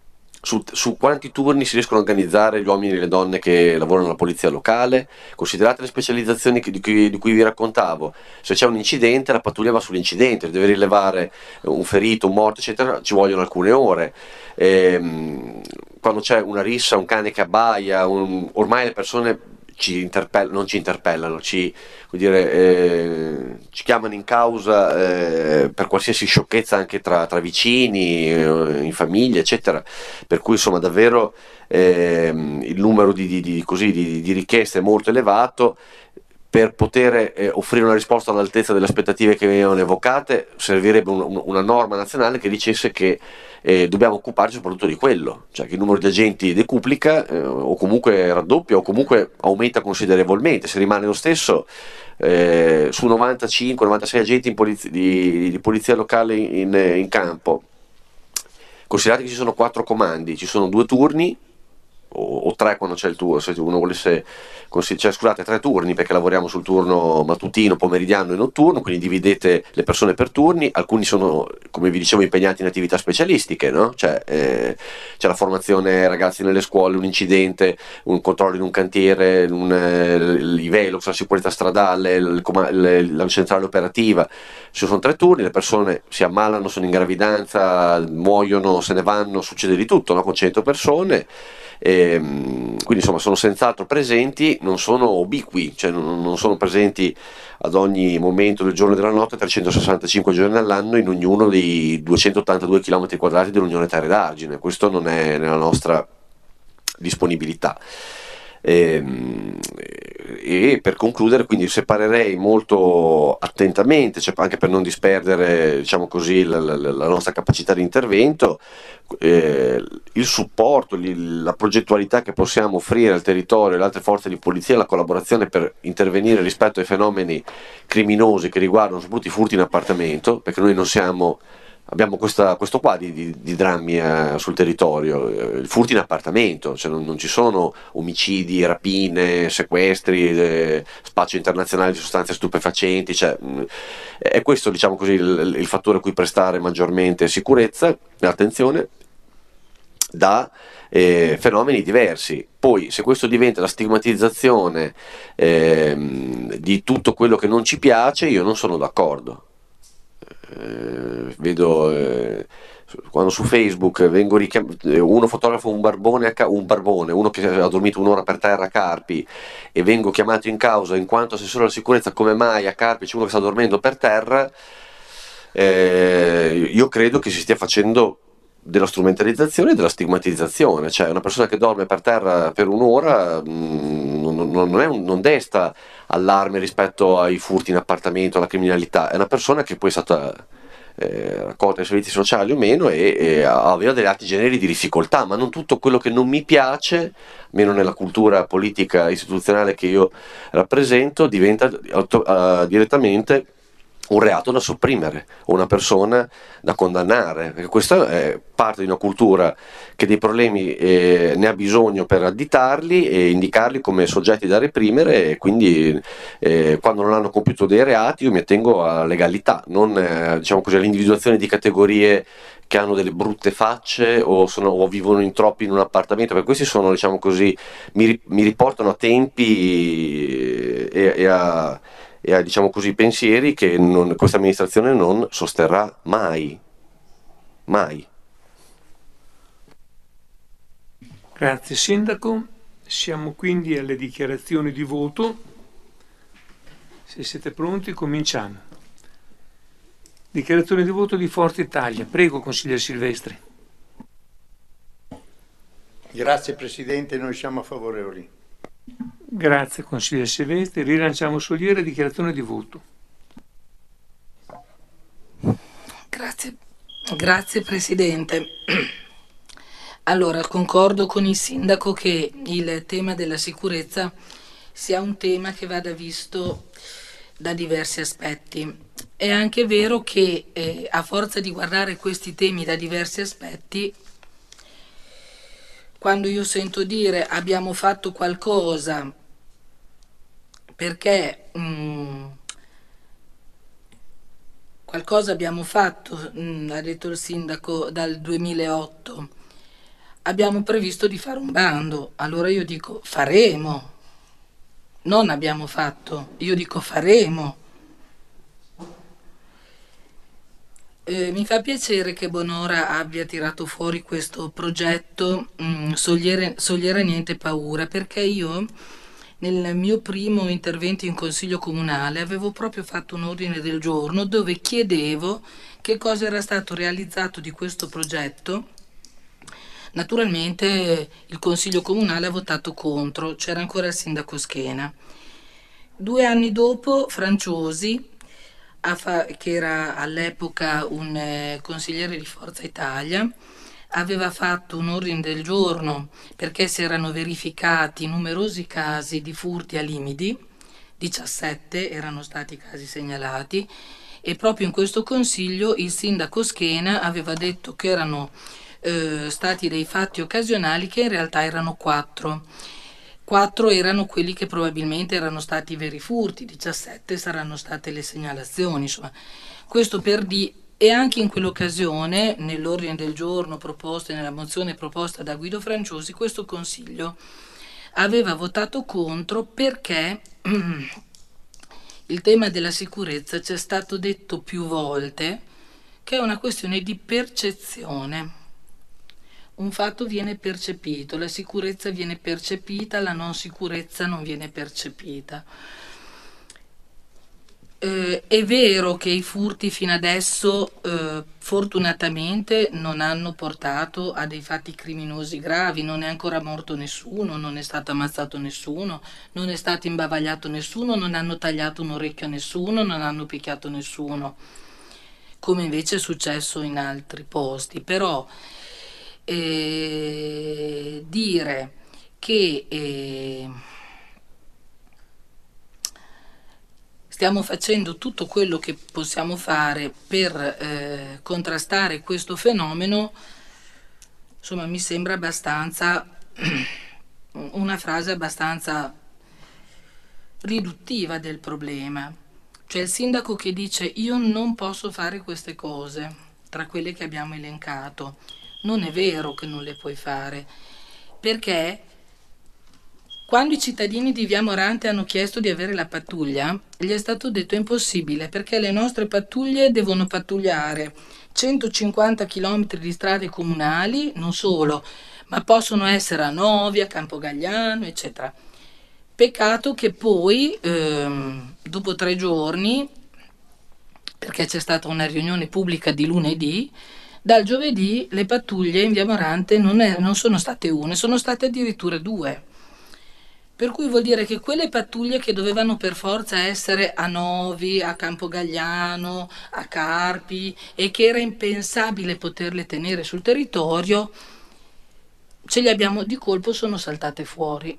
su, su quanti turni si riescono a organizzare gli uomini e le donne che lavorano alla polizia locale, considerate le specializzazioni che- di, cui, di cui vi raccontavo, se c'è un incidente la pattuglia va sull'incidente, deve rilevare un ferito, un morto eccetera, ci vogliono alcune ore. Ehm, quando c'è una rissa, un cane che abbaia, un- ormai le persone ci interpell- non ci interpellano, ci, vuol dire, eh, ci chiamano in causa eh, per qualsiasi sciocchezza anche tra, tra vicini, eh, in famiglia, eccetera. Per cui insomma davvero ehm, il numero di, di- di- così, di- di richieste è molto elevato. Per poter eh, offrire una risposta all'altezza delle aspettative che venivano evocate, servirebbe un- un- una norma nazionale che dicesse che eh, dobbiamo occuparci soprattutto di quello, cioè che il numero di agenti decuplica eh, o comunque raddoppia o comunque aumenta considerevolmente. Se rimane lo stesso, eh, su novantacinque novantasei agenti in poliz- di, di polizia locale in, in campo, considerate che ci sono quattro comandi, ci sono due turni o, o tre quando c'è il turno, se uno volesse consi- cioè, scusate, tre turni perché lavoriamo sul turno mattutino, pomeridiano e notturno, quindi dividete le persone per turni. Alcuni sono, come vi dicevo, impegnati in attività specialistiche, no? Cioè, eh, c'è la formazione ragazzi nelle scuole, un incidente, un controllo in un cantiere, un, eh, i velox, la sicurezza stradale, il coma- il- la centrale operativa. Ci sono tre turni, le persone si ammalano, sono in gravidanza, muoiono, se ne vanno, succede di tutto, no? Con cento persone. Ehm, quindi insomma sono senz'altro presenti, non sono ubiqui, cioè non, non sono presenti ad ogni momento del giorno e della notte, trecentosessantacinque giorni all'anno in ognuno dei duecentottantadue chilometri quadrati dell'Unione Terre d'Argine. Questo non è nella nostra disponibilità. Ehm, E, per concludere, quindi separerei molto attentamente, cioè anche per non disperdere, diciamo così, la, la- la nostra capacità di intervento, eh, il supporto, li- la progettualità che possiamo offrire al territorio e alle altre forze di polizia, la collaborazione per intervenire rispetto ai fenomeni criminosi che riguardano soprattutto i furti in appartamento, perché noi non siamo. Abbiamo questa- questo qua di, di- di drammi eh, sul territorio, eh, il furti in appartamento, cioè non, non ci sono omicidi, rapine, sequestri, eh, spaccio internazionale di sostanze stupefacenti, cioè, mh, è questo diciamo così il, il fattore a cui prestare maggiormente sicurezza e attenzione da eh, fenomeni diversi. Poi se questo diventa la stigmatizzazione ehm, di tutto quello che non ci piace, io non sono d'accordo. Eh, vedo eh, quando su Facebook vengo richiamato, uno fotografa un barbone, a ca- un barbone, uno che ha dormito un'ora per terra a Carpi e vengo chiamato in causa in quanto assessore alla sicurezza, come mai a Carpi c'è uno che sta dormendo per terra. Eh, io credo che si stia facendo della strumentalizzazione e della stigmatizzazione, cioè una persona che dorme per terra per un'ora mh, non, non, è un- non desta allarme rispetto ai furti in appartamento, alla criminalità, è una persona che poi è stata eh, raccolta ai servizi sociali o meno e, e aveva degli atti generi di difficoltà, ma non tutto quello che non mi piace, almeno nella cultura politica istituzionale che io rappresento, diventa auto- eh, direttamente un reato da sopprimere o una persona da condannare, perché questa è parte di una cultura che dei problemi eh, ne ha bisogno per additarli e indicarli come soggetti da reprimere e quindi eh, quando non hanno compiuto dei reati io mi attengo alla legalità, non eh, diciamo così, all'individuazione di categorie che hanno delle brutte facce o, sono, o vivono in troppi in un appartamento, perché questi sono, diciamo così, mi, ri- mi riportano a tempi e, e a e a diciamo così, pensieri che non- questa amministrazione non sosterrà mai, mai. Grazie Sindaco. Siamo quindi alle dichiarazioni di voto. Se siete pronti, cominciamo. Dichiarazione di voto di Forza Italia. Prego, consigliere Silvestri. Grazie Presidente, noi siamo favorevoli. Grazie, consigliere Silvestri. Rilanciamo Soliera, dichiarazione di voto. Grazie, grazie Presidente. Allora, concordo con il Sindaco che il tema della sicurezza sia un tema che vada visto da diversi aspetti. È anche vero che eh, a forza di guardare questi temi da diversi aspetti, quando io sento dire abbiamo fatto qualcosa perché mh, qualcosa abbiamo fatto, mh, ha detto il Sindaco, dal duemilaotto abbiamo previsto di fare un bando. Allora io dico faremo, non abbiamo fatto, io dico faremo. Eh, mi fa piacere che Bonora abbia tirato fuori questo progetto mh, Soliere, Soliere Niente Paura, perché io nel mio primo intervento in consiglio comunale avevo proprio fatto un ordine del giorno dove chiedevo che cosa era stato realizzato di questo progetto. Naturalmente il consiglio comunale ha votato contro, c'era ancora il sindaco Schena. Due anni dopo Franciosi, che era all'epoca un eh, consigliere di Forza Italia, aveva fatto un ordine del giorno perché si erano verificati numerosi casi di furti a Limidi, diciassette erano stati i casi segnalati, e proprio in questo consiglio il sindaco Schena aveva detto che erano eh, stati dei fatti occasionali, che in realtà erano quattro. Quattro erano quelli che probabilmente erano stati i veri furti, diciassette saranno state le segnalazioni, insomma. Questo per di e anche in quell'occasione, nell'ordine del giorno proposto e nella mozione proposta da Guido Franciosi, questo Consiglio aveva votato contro perché il tema della sicurezza ci è stato detto più volte che è una questione di percezione. Un fatto viene percepito, la sicurezza viene percepita, la non sicurezza non viene percepita. Eh, è vero che i furti fino adesso eh, fortunatamente non hanno portato a dei fatti criminosi gravi, non è ancora morto nessuno, non è stato ammazzato nessuno, non è stato imbavagliato nessuno, non hanno tagliato un orecchio a nessuno, non hanno picchiato nessuno, come invece è successo in altri posti. Però eh, dire che eh, stiamo facendo tutto quello che possiamo fare per eh, contrastare questo fenomeno, insomma, mi sembra abbastanza una frase abbastanza riduttiva del problema. Cioè il sindaco che dice io non posso fare queste cose, tra quelle che abbiamo elencato, non è vero che non le puoi fare, perché quando i cittadini di Via Morante hanno chiesto di avere la pattuglia, gli è stato detto è impossibile perché le nostre pattuglie devono pattugliare centocinquanta chilometri di strade comunali, non solo, ma possono essere a Novi, a Campogagliano, eccetera. Peccato che poi, ehm, dopo tre giorni, perché c'è stata una riunione pubblica di lunedì, dal giovedì le pattuglie in Via Morante non, è, non sono state une, sono state addirittura due. Per cui vuol dire che quelle pattuglie che dovevano per forza essere a Novi, a Campogagliano, a Carpi e che era impensabile poterle tenere sul territorio, ce le abbiamo di colpo, sono saltate fuori.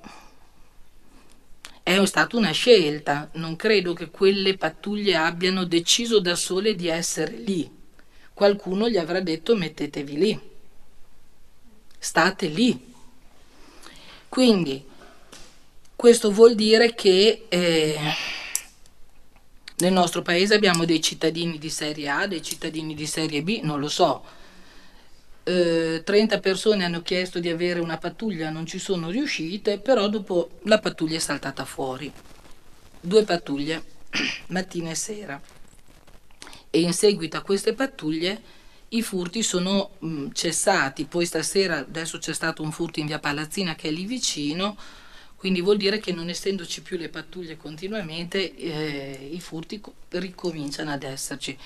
È stata una scelta, non credo che quelle pattuglie abbiano deciso da sole di essere lì. Qualcuno gli avrà detto mettetevi lì, state lì. Quindi questo vuol dire che eh, nel nostro paese abbiamo dei cittadini di serie A, dei cittadini di serie B, non lo so. Eh, trenta persone hanno chiesto di avere una pattuglia, non ci sono riuscite, però dopo la pattuglia è saltata fuori. Due pattuglie, mattina e sera. E in seguito a queste pattuglie i furti sono mh, cessati. Poi stasera, adesso c'è stato un furto in via Palazzina che è lì vicino, quindi vuol dire che non essendoci più le pattuglie continuamente, eh, i furti ricominciano ad esserci.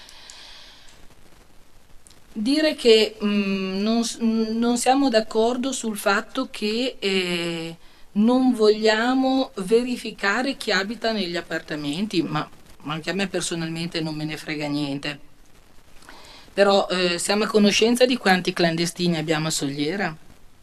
Dire che mh, non, non siamo d'accordo sul fatto che eh, non vogliamo verificare chi abita negli appartamenti, ma anche a me personalmente non me ne frega niente. Però eh, siamo a conoscenza di quanti clandestini abbiamo a Soliera?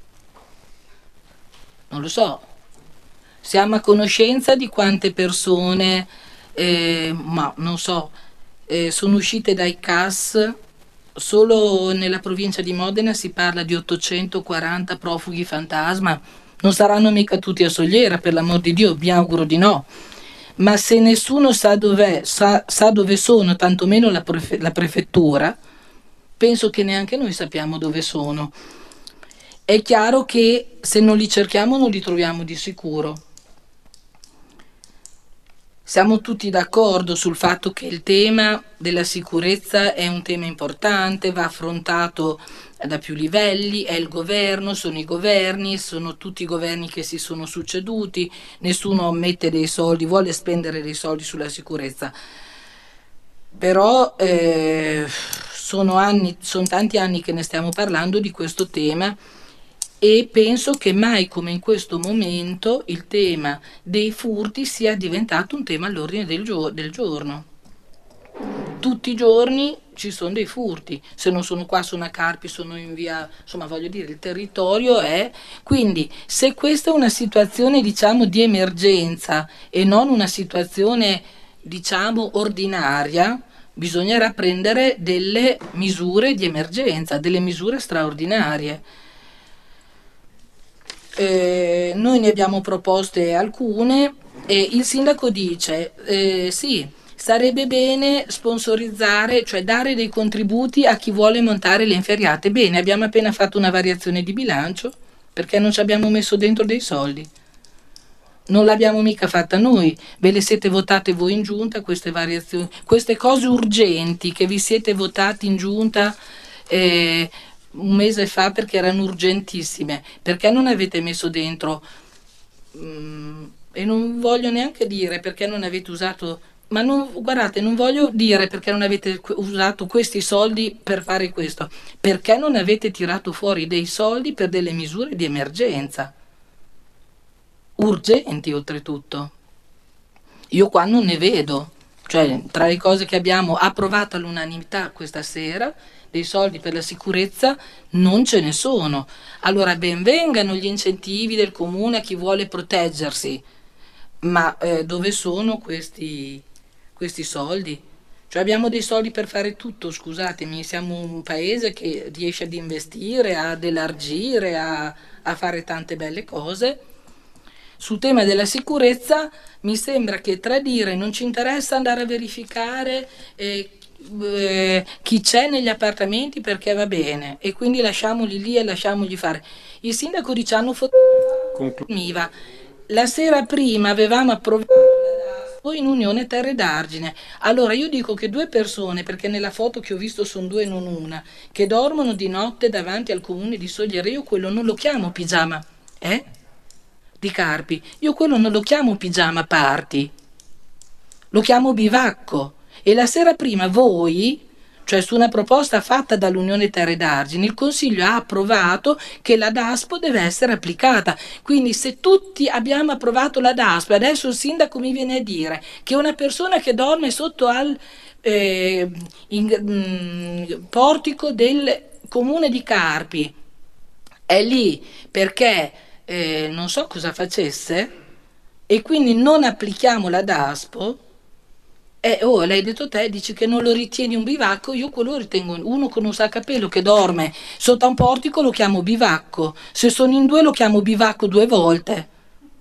Non lo so. Siamo a conoscenza di quante persone, eh, ma non so, eh, sono uscite dai C A S. Solo nella provincia di Modena si parla di ottocentoquaranta profughi fantasma. Non saranno mica tutti a Soliera, per l'amor di Dio, mi auguro di no. Ma se nessuno sa dov'è, sa, sa dove sono, tantomeno la, prefe- la prefettura, penso che neanche noi sappiamo dove sono. è chiaro che se non li cerchiamo non li troviamo di sicuro. Siamo tutti d'accordo sul fatto che il tema della sicurezza è un tema importante, va affrontato da più livelli, è il governo, sono i governi, sono tutti i governi che si sono succeduti, nessuno mette dei soldi, vuole spendere dei soldi sulla sicurezza. Però eh, sono anni, sono tanti anni che ne stiamo parlando di questo tema, e penso che mai come in questo momento il tema dei furti sia diventato un tema all'ordine del, gio- del giorno. Tutti i giorni ci sono dei furti, se non sono qua sono a Carpi, sono in via, insomma voglio dire il territorio è, quindi se questa è una situazione diciamo di emergenza e non una situazione diciamo ordinaria, bisognerà prendere delle misure di emergenza, delle misure straordinarie. Eh, noi ne abbiamo proposte alcune e il sindaco dice eh, sì, sarebbe bene sponsorizzare, cioè dare dei contributi a chi vuole montare le inferriate. Bene, abbiamo appena fatto una variazione di bilancio perché non ci abbiamo messo dentro dei soldi. Non l'abbiamo mica fatta noi, ve le siete votate voi in giunta queste variazioni, queste cose urgenti che vi siete votati in giunta eh, un mese fa perché erano urgentissime, perché non avete messo dentro mm, e non voglio neanche dire perché non avete usato, ma non, guardate, non voglio dire perché non avete usato questi soldi per fare questo, perché non avete tirato fuori dei soldi per delle misure di emergenza urgenti oltretutto. Io qua non ne vedo, cioè tra le cose che abbiamo approvato all'unanimità questa sera dei soldi per la sicurezza non ce ne sono. Allora ben vengano gli incentivi del comune a chi vuole proteggersi, ma eh, dove sono questi, questi soldi? Cioè abbiamo dei soldi per fare tutto, scusatemi, siamo un paese che riesce ad investire, ad elargire, a, a fare tante belle cose. Sul tema della sicurezza mi sembra che tra dire non ci interessa andare a verificare eh, eh, chi c'è negli appartamenti perché va bene e quindi lasciamoli lì e lasciamogli fare. Il sindaco dice hanno fotografiato la sera prima avevamo approvato in Unione Terre d'Argine. Allora io dico che due persone, perché nella foto che ho visto sono due e non una, che dormono di notte davanti al comune di Sogliere, io quello non lo chiamo pigiama, eh? Di Carpi, io quello non lo chiamo pigiama party, lo chiamo bivacco. E la sera prima voi, cioè su una proposta fatta dall'Unione Terre d'Argine, il Consiglio ha approvato che la DASPO deve essere applicata. Quindi se tutti abbiamo approvato la DASPO, adesso il sindaco mi viene a dire che una persona che dorme sotto al eh, in, mh, portico del comune di Carpi è lì perché Eh, non so cosa facesse e quindi non applichiamo la DASPO e eh, oh, l'hai detto te, dici che non lo ritieni un bivacco, io quello lo ritengo uno con un saccapello che dorme sotto a un portico lo chiamo bivacco, se sono in due lo chiamo bivacco due volte.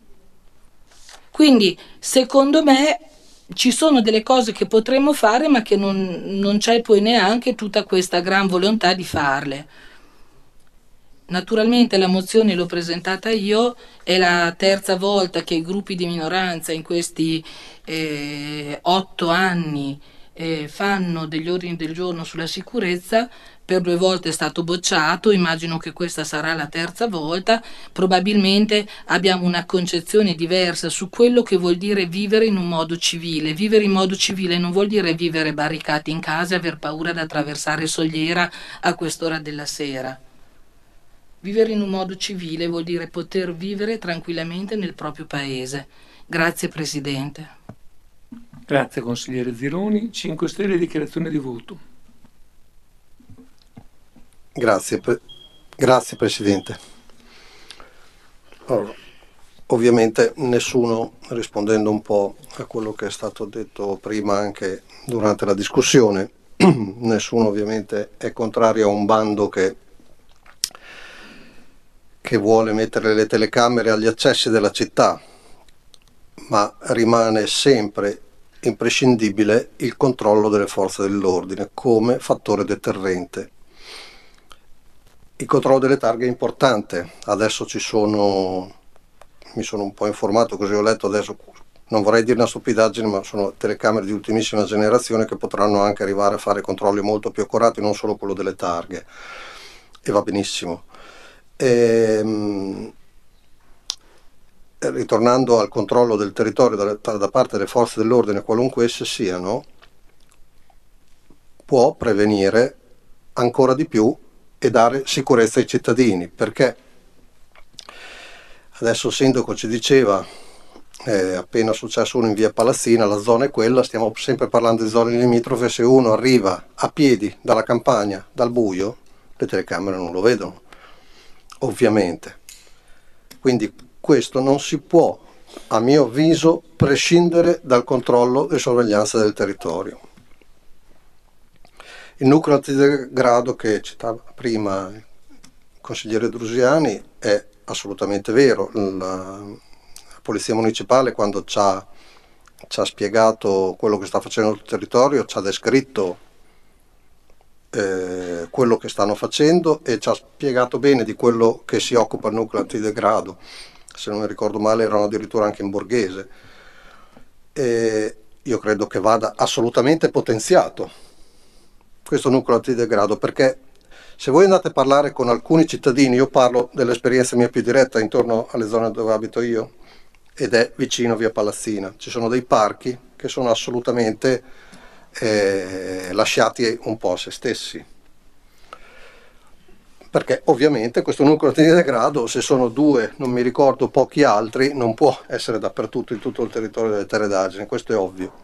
Quindi secondo me ci sono delle cose che potremmo fare ma che non, non c'è poi neanche tutta questa gran volontà di farle. Naturalmente la mozione l'ho presentata io, è la terza volta che i gruppi di minoranza in questi eh, otto anni eh, fanno degli ordini del giorno sulla sicurezza, per due volte è stato bocciato, immagino che questa sarà la terza volta, probabilmente abbiamo una concezione diversa su quello che vuol dire vivere in un modo civile. Vivere in modo civile non vuol dire vivere barricati in casa e aver paura di attraversare Sogliera a quest'ora della sera. Vivere in un modo civile vuol dire poter vivere tranquillamente nel proprio paese. Grazie Presidente. Grazie consigliere Zironi. cinque Stelle, dichiarazione di voto. Grazie, pre- grazie Presidente. Allora, ovviamente nessuno, rispondendo un po' a quello che è stato detto prima anche durante la discussione, nessuno ovviamente è contrario a un bando che che vuole mettere le telecamere agli accessi della città, ma rimane sempre imprescindibile il controllo delle forze dell'ordine come fattore deterrente. Il controllo delle targhe è importante, adesso ci sono, mi sono un po' informato, così ho letto adesso, non vorrei dire una stupidaggine, ma sono telecamere di ultimissima generazione che potranno anche arrivare a fare controlli molto più accurati, non solo quello delle targhe, e va benissimo. Ehm, ritornando al controllo del territorio da, da parte delle forze dell'ordine, qualunque esse siano, può prevenire ancora di più e dare sicurezza ai cittadini, perché adesso il sindaco ci diceva, è appena successo uno in via Palazzina, la zona è quella, stiamo sempre parlando di zone limitrofe, se uno arriva a piedi dalla campagna, dal buio, le telecamere non lo vedono, ovviamente. Quindi questo non si può, a mio avviso, prescindere dal controllo e sorveglianza del territorio. Il nucleo antidegrado che citava prima il consigliere Drusiani è assolutamente vero. La Polizia Municipale, quando ci ha, ci ha spiegato quello che sta facendo il territorio, ci ha descritto eh, quello che stanno facendo e ci ha spiegato bene di quello che si occupa il nucleo antidegrado. Se non mi ricordo male erano addirittura anche in borghese. E io credo che vada assolutamente potenziato questo nucleo antidegrado, perché se voi andate a parlare con alcuni cittadini, io parlo dell'esperienza mia più diretta intorno alle zone dove abito io, ed è vicino via Palazzina, ci sono dei parchi che sono assolutamente eh, lasciati un po' a se stessi, perché ovviamente questo nucleo antidegrado, se sono due, non mi ricordo pochi altri, non può essere dappertutto in tutto il territorio delle terre d'Argine, questo è ovvio.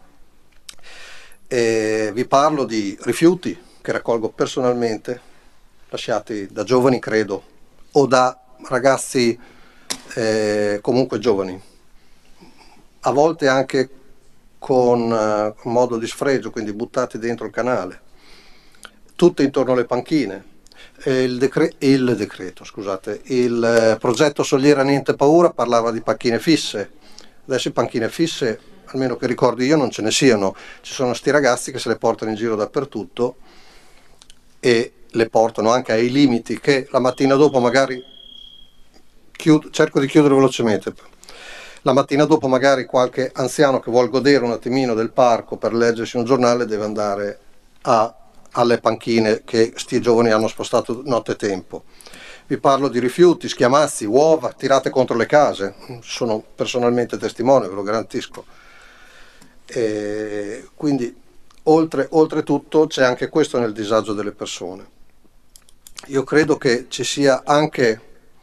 E vi parlo di rifiuti che raccolgo personalmente, lasciati da giovani credo, o da ragazzi eh, comunque giovani, a volte anche con uh, modo di sfregio, quindi buttati dentro il canale, tutte intorno alle panchine. E il, decre- il decreto, scusate, il eh, progetto Soliera Niente Paura parlava di panchine fisse, adesso panchine fisse, almeno che ricordi io, non ce ne siano, ci sono sti ragazzi che se le portano in giro dappertutto e le portano anche ai limiti che la mattina dopo magari, chiudo, cerco di chiudere velocemente, la mattina dopo magari qualche anziano che vuol godere un attimino del parco per leggersi un giornale deve andare a, alle panchine che sti giovani hanno spostato nottetempo. Vi parlo di rifiuti, schiamazzi, uova tirate contro le case, sono personalmente testimone, ve lo garantisco. E quindi oltre, oltretutto c'è anche questo nel disagio delle persone. Io credo che ci sia anche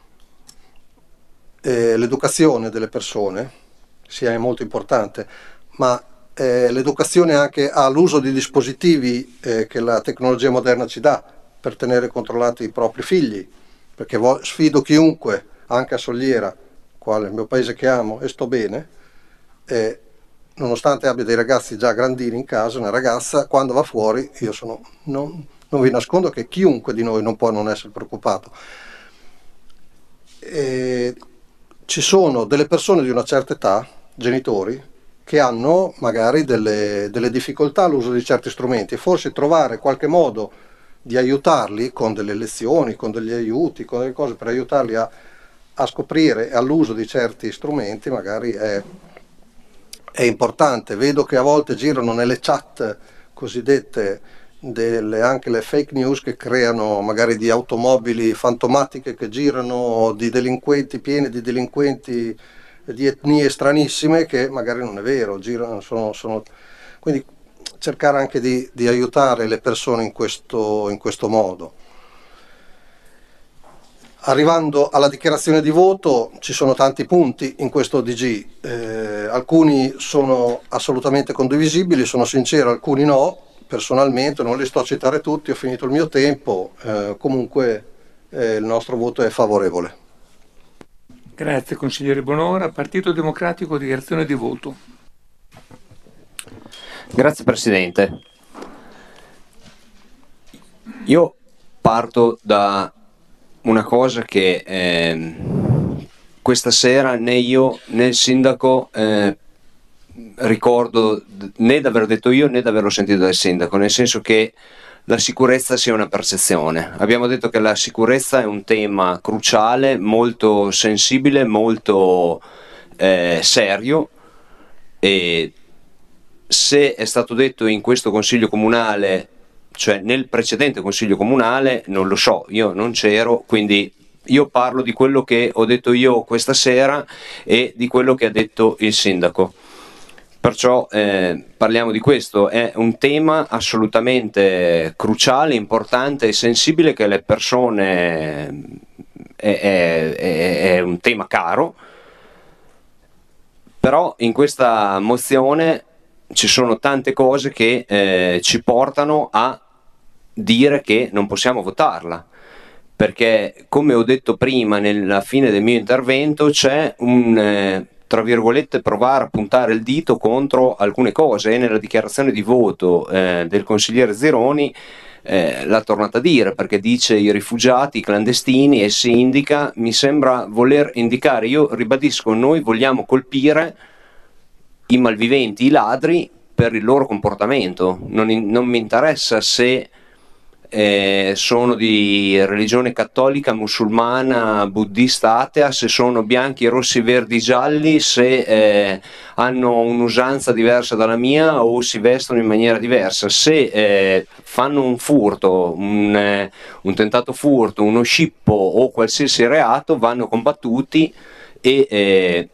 eh, l'educazione delle persone, sia molto importante, ma eh, l'educazione anche all'uso di dispositivi eh, che la tecnologia moderna ci dà per tenere controllati i propri figli, perché vo- sfido chiunque, anche a Soliera, quale il mio paese che amo e sto bene, eh, nonostante abbia dei ragazzi già grandini in casa, una ragazza, quando va fuori, io sono, non, non vi nascondo che chiunque di noi non può non essere preoccupato. E ci sono delle persone di una certa età, genitori, che hanno magari delle, delle difficoltà all'uso di certi strumenti, forse trovare qualche modo di aiutarli con delle lezioni, con degli aiuti, con delle cose per aiutarli a, a scoprire all'uso di certi strumenti magari è è importante. Vedo che a volte girano nelle chat cosiddette delle, anche le fake news che creano magari di automobili fantomatiche che girano, di delinquenti pieni di delinquenti di etnie stranissime, che magari non è vero, girano, sono, sono... quindi cercare anche di, di aiutare le persone in questo, in questo modo. Arrivando alla dichiarazione di voto, ci sono tanti punti in questo D G, eh, alcuni sono assolutamente condivisibili, sono sincero, alcuni no, personalmente non li sto a citare tutti, ho finito il mio tempo, eh, comunque eh, il nostro voto è favorevole. Grazie consigliere Bonora. Partito Democratico, dichiarazione di voto. Grazie Presidente. Io parto da una cosa che eh, questa sera né io né il sindaco eh, ricordo né di aver detto io né di averlo sentito dal sindaco, nel senso che la sicurezza sia una percezione. Abbiamo detto che la sicurezza è un tema cruciale, molto sensibile, molto eh, serio, e se è stato detto in questo Consiglio Comunale, cioè nel precedente Consiglio Comunale, non lo so, io non c'ero, quindi io parlo di quello che ho detto io questa sera e di quello che ha detto il sindaco. Perciò eh, parliamo di questo, è un tema assolutamente cruciale, importante e sensibile, che le persone è, è, è, è un tema caro, però in questa mozione ci sono tante cose che eh, ci portano a dire che non possiamo votarla, perché come ho detto prima nella fine del mio intervento c'è un... Eh, tra virgolette provare a puntare il dito contro alcune cose, e nella dichiarazione di voto eh, del consigliere Zeroni eh, l'ha tornata a dire, perché dice i rifugiati, i clandestini, e si indica, mi sembra voler indicare, io ribadisco, noi vogliamo colpire i malviventi, i ladri, per il loro comportamento, non, in, non mi interessa se Eh, sono di religione cattolica, musulmana, buddista, atea, se sono bianchi, rossi, verdi, gialli, se eh, hanno un'usanza diversa dalla mia o si vestono in maniera diversa, se eh, fanno un furto, un, eh, un tentato furto, uno scippo o qualsiasi reato, vanno combattuti e, eh,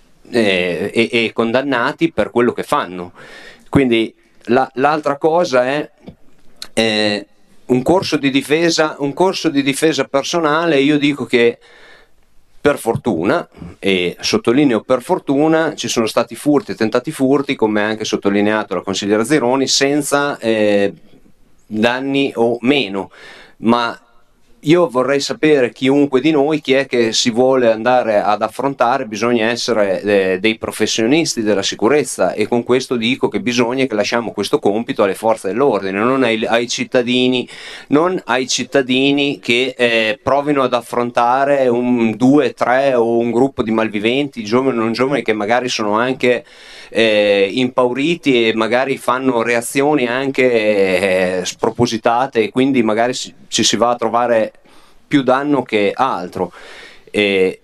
eh, e, e condannati per quello che fanno. Quindi la, l'altra cosa è eh, un corso di difesa, un corso di difesa personale. Io dico che per fortuna, e sottolineo per fortuna, ci sono stati furti e tentati furti, come anche sottolineato la consigliera Zeroni, senza eh, danni o meno, ma io vorrei sapere, chiunque di noi, chi è che si vuole andare ad affrontare, bisogna essere eh, dei professionisti della sicurezza, e con questo dico che bisogna che lasciamo questo compito alle forze dell'ordine, non ai, ai cittadini, non ai cittadini che eh, provino ad affrontare un due, tre o un gruppo di malviventi, giovani o non giovani, che magari sono anche eh, impauriti e magari fanno reazioni anche eh, spropositate, e quindi magari si, ci si va a trovare più danno che altro. E,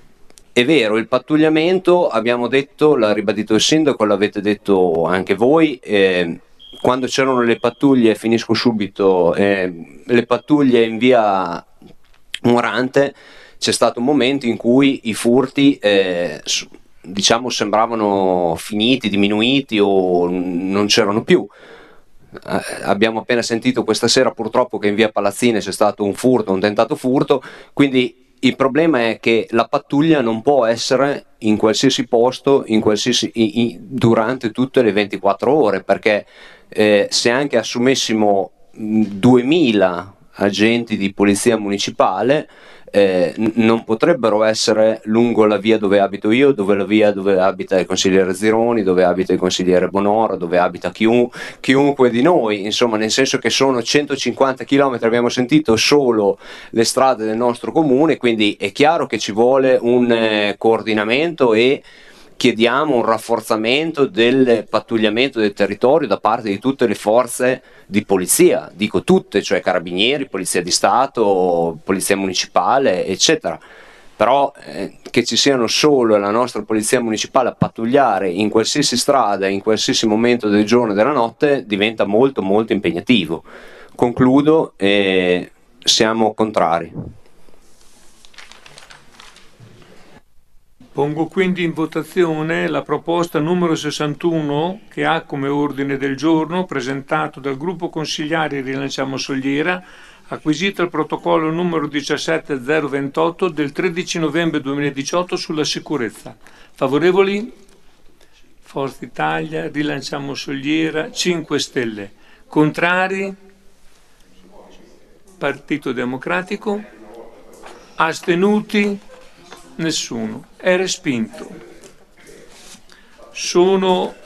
è vero, il pattugliamento, abbiamo detto, l'ha ribadito il sindaco, l'avete detto anche voi, eh, quando c'erano le pattuglie, finisco subito, eh, le pattuglie in via Morante, c'è stato un momento in cui i furti eh, diciamo sembravano finiti, diminuiti o non c'erano più. Eh, abbiamo appena sentito questa sera purtroppo che in via Palazzine c'è stato un furto, un tentato furto, quindi il problema è che la pattuglia non può essere in qualsiasi posto, in qualsiasi, in, in, durante tutte le ventiquattro ore, perché eh, se anche assumessimo mh, duemila agenti di polizia municipale, Eh, n- non potrebbero essere lungo la via dove abito io, dove la via dove abita il consigliere Zironi, dove abita il consigliere Bonora, dove abita chiun- chiunque di noi, insomma, nel senso che sono centocinquanta chilometri, abbiamo sentito, solo le strade del nostro comune, quindi è chiaro che ci vuole un eh, coordinamento, e chiediamo un rafforzamento del pattugliamento del territorio da parte di tutte le forze di polizia, dico tutte, cioè carabinieri, polizia di Stato, polizia municipale, eccetera. Però eh, che ci siano solo la nostra polizia municipale a pattugliare in qualsiasi strada, in qualsiasi momento del giorno e della notte, diventa molto molto impegnativo. Concludo, eh, siamo contrari. Pongo quindi in votazione la proposta numero sessantuno, che ha come ordine del giorno, presentato dal gruppo consigliare Rilanciamo Soliera, acquisito il protocollo numero diciassette zero ventotto del tredici novembre duemiladiciotto sulla sicurezza. Favorevoli? Forza Italia, Rilanciamo Soliera, cinque Stelle. Contrari? Partito Democratico? Astenuti? Nessuno. È respinto. Sono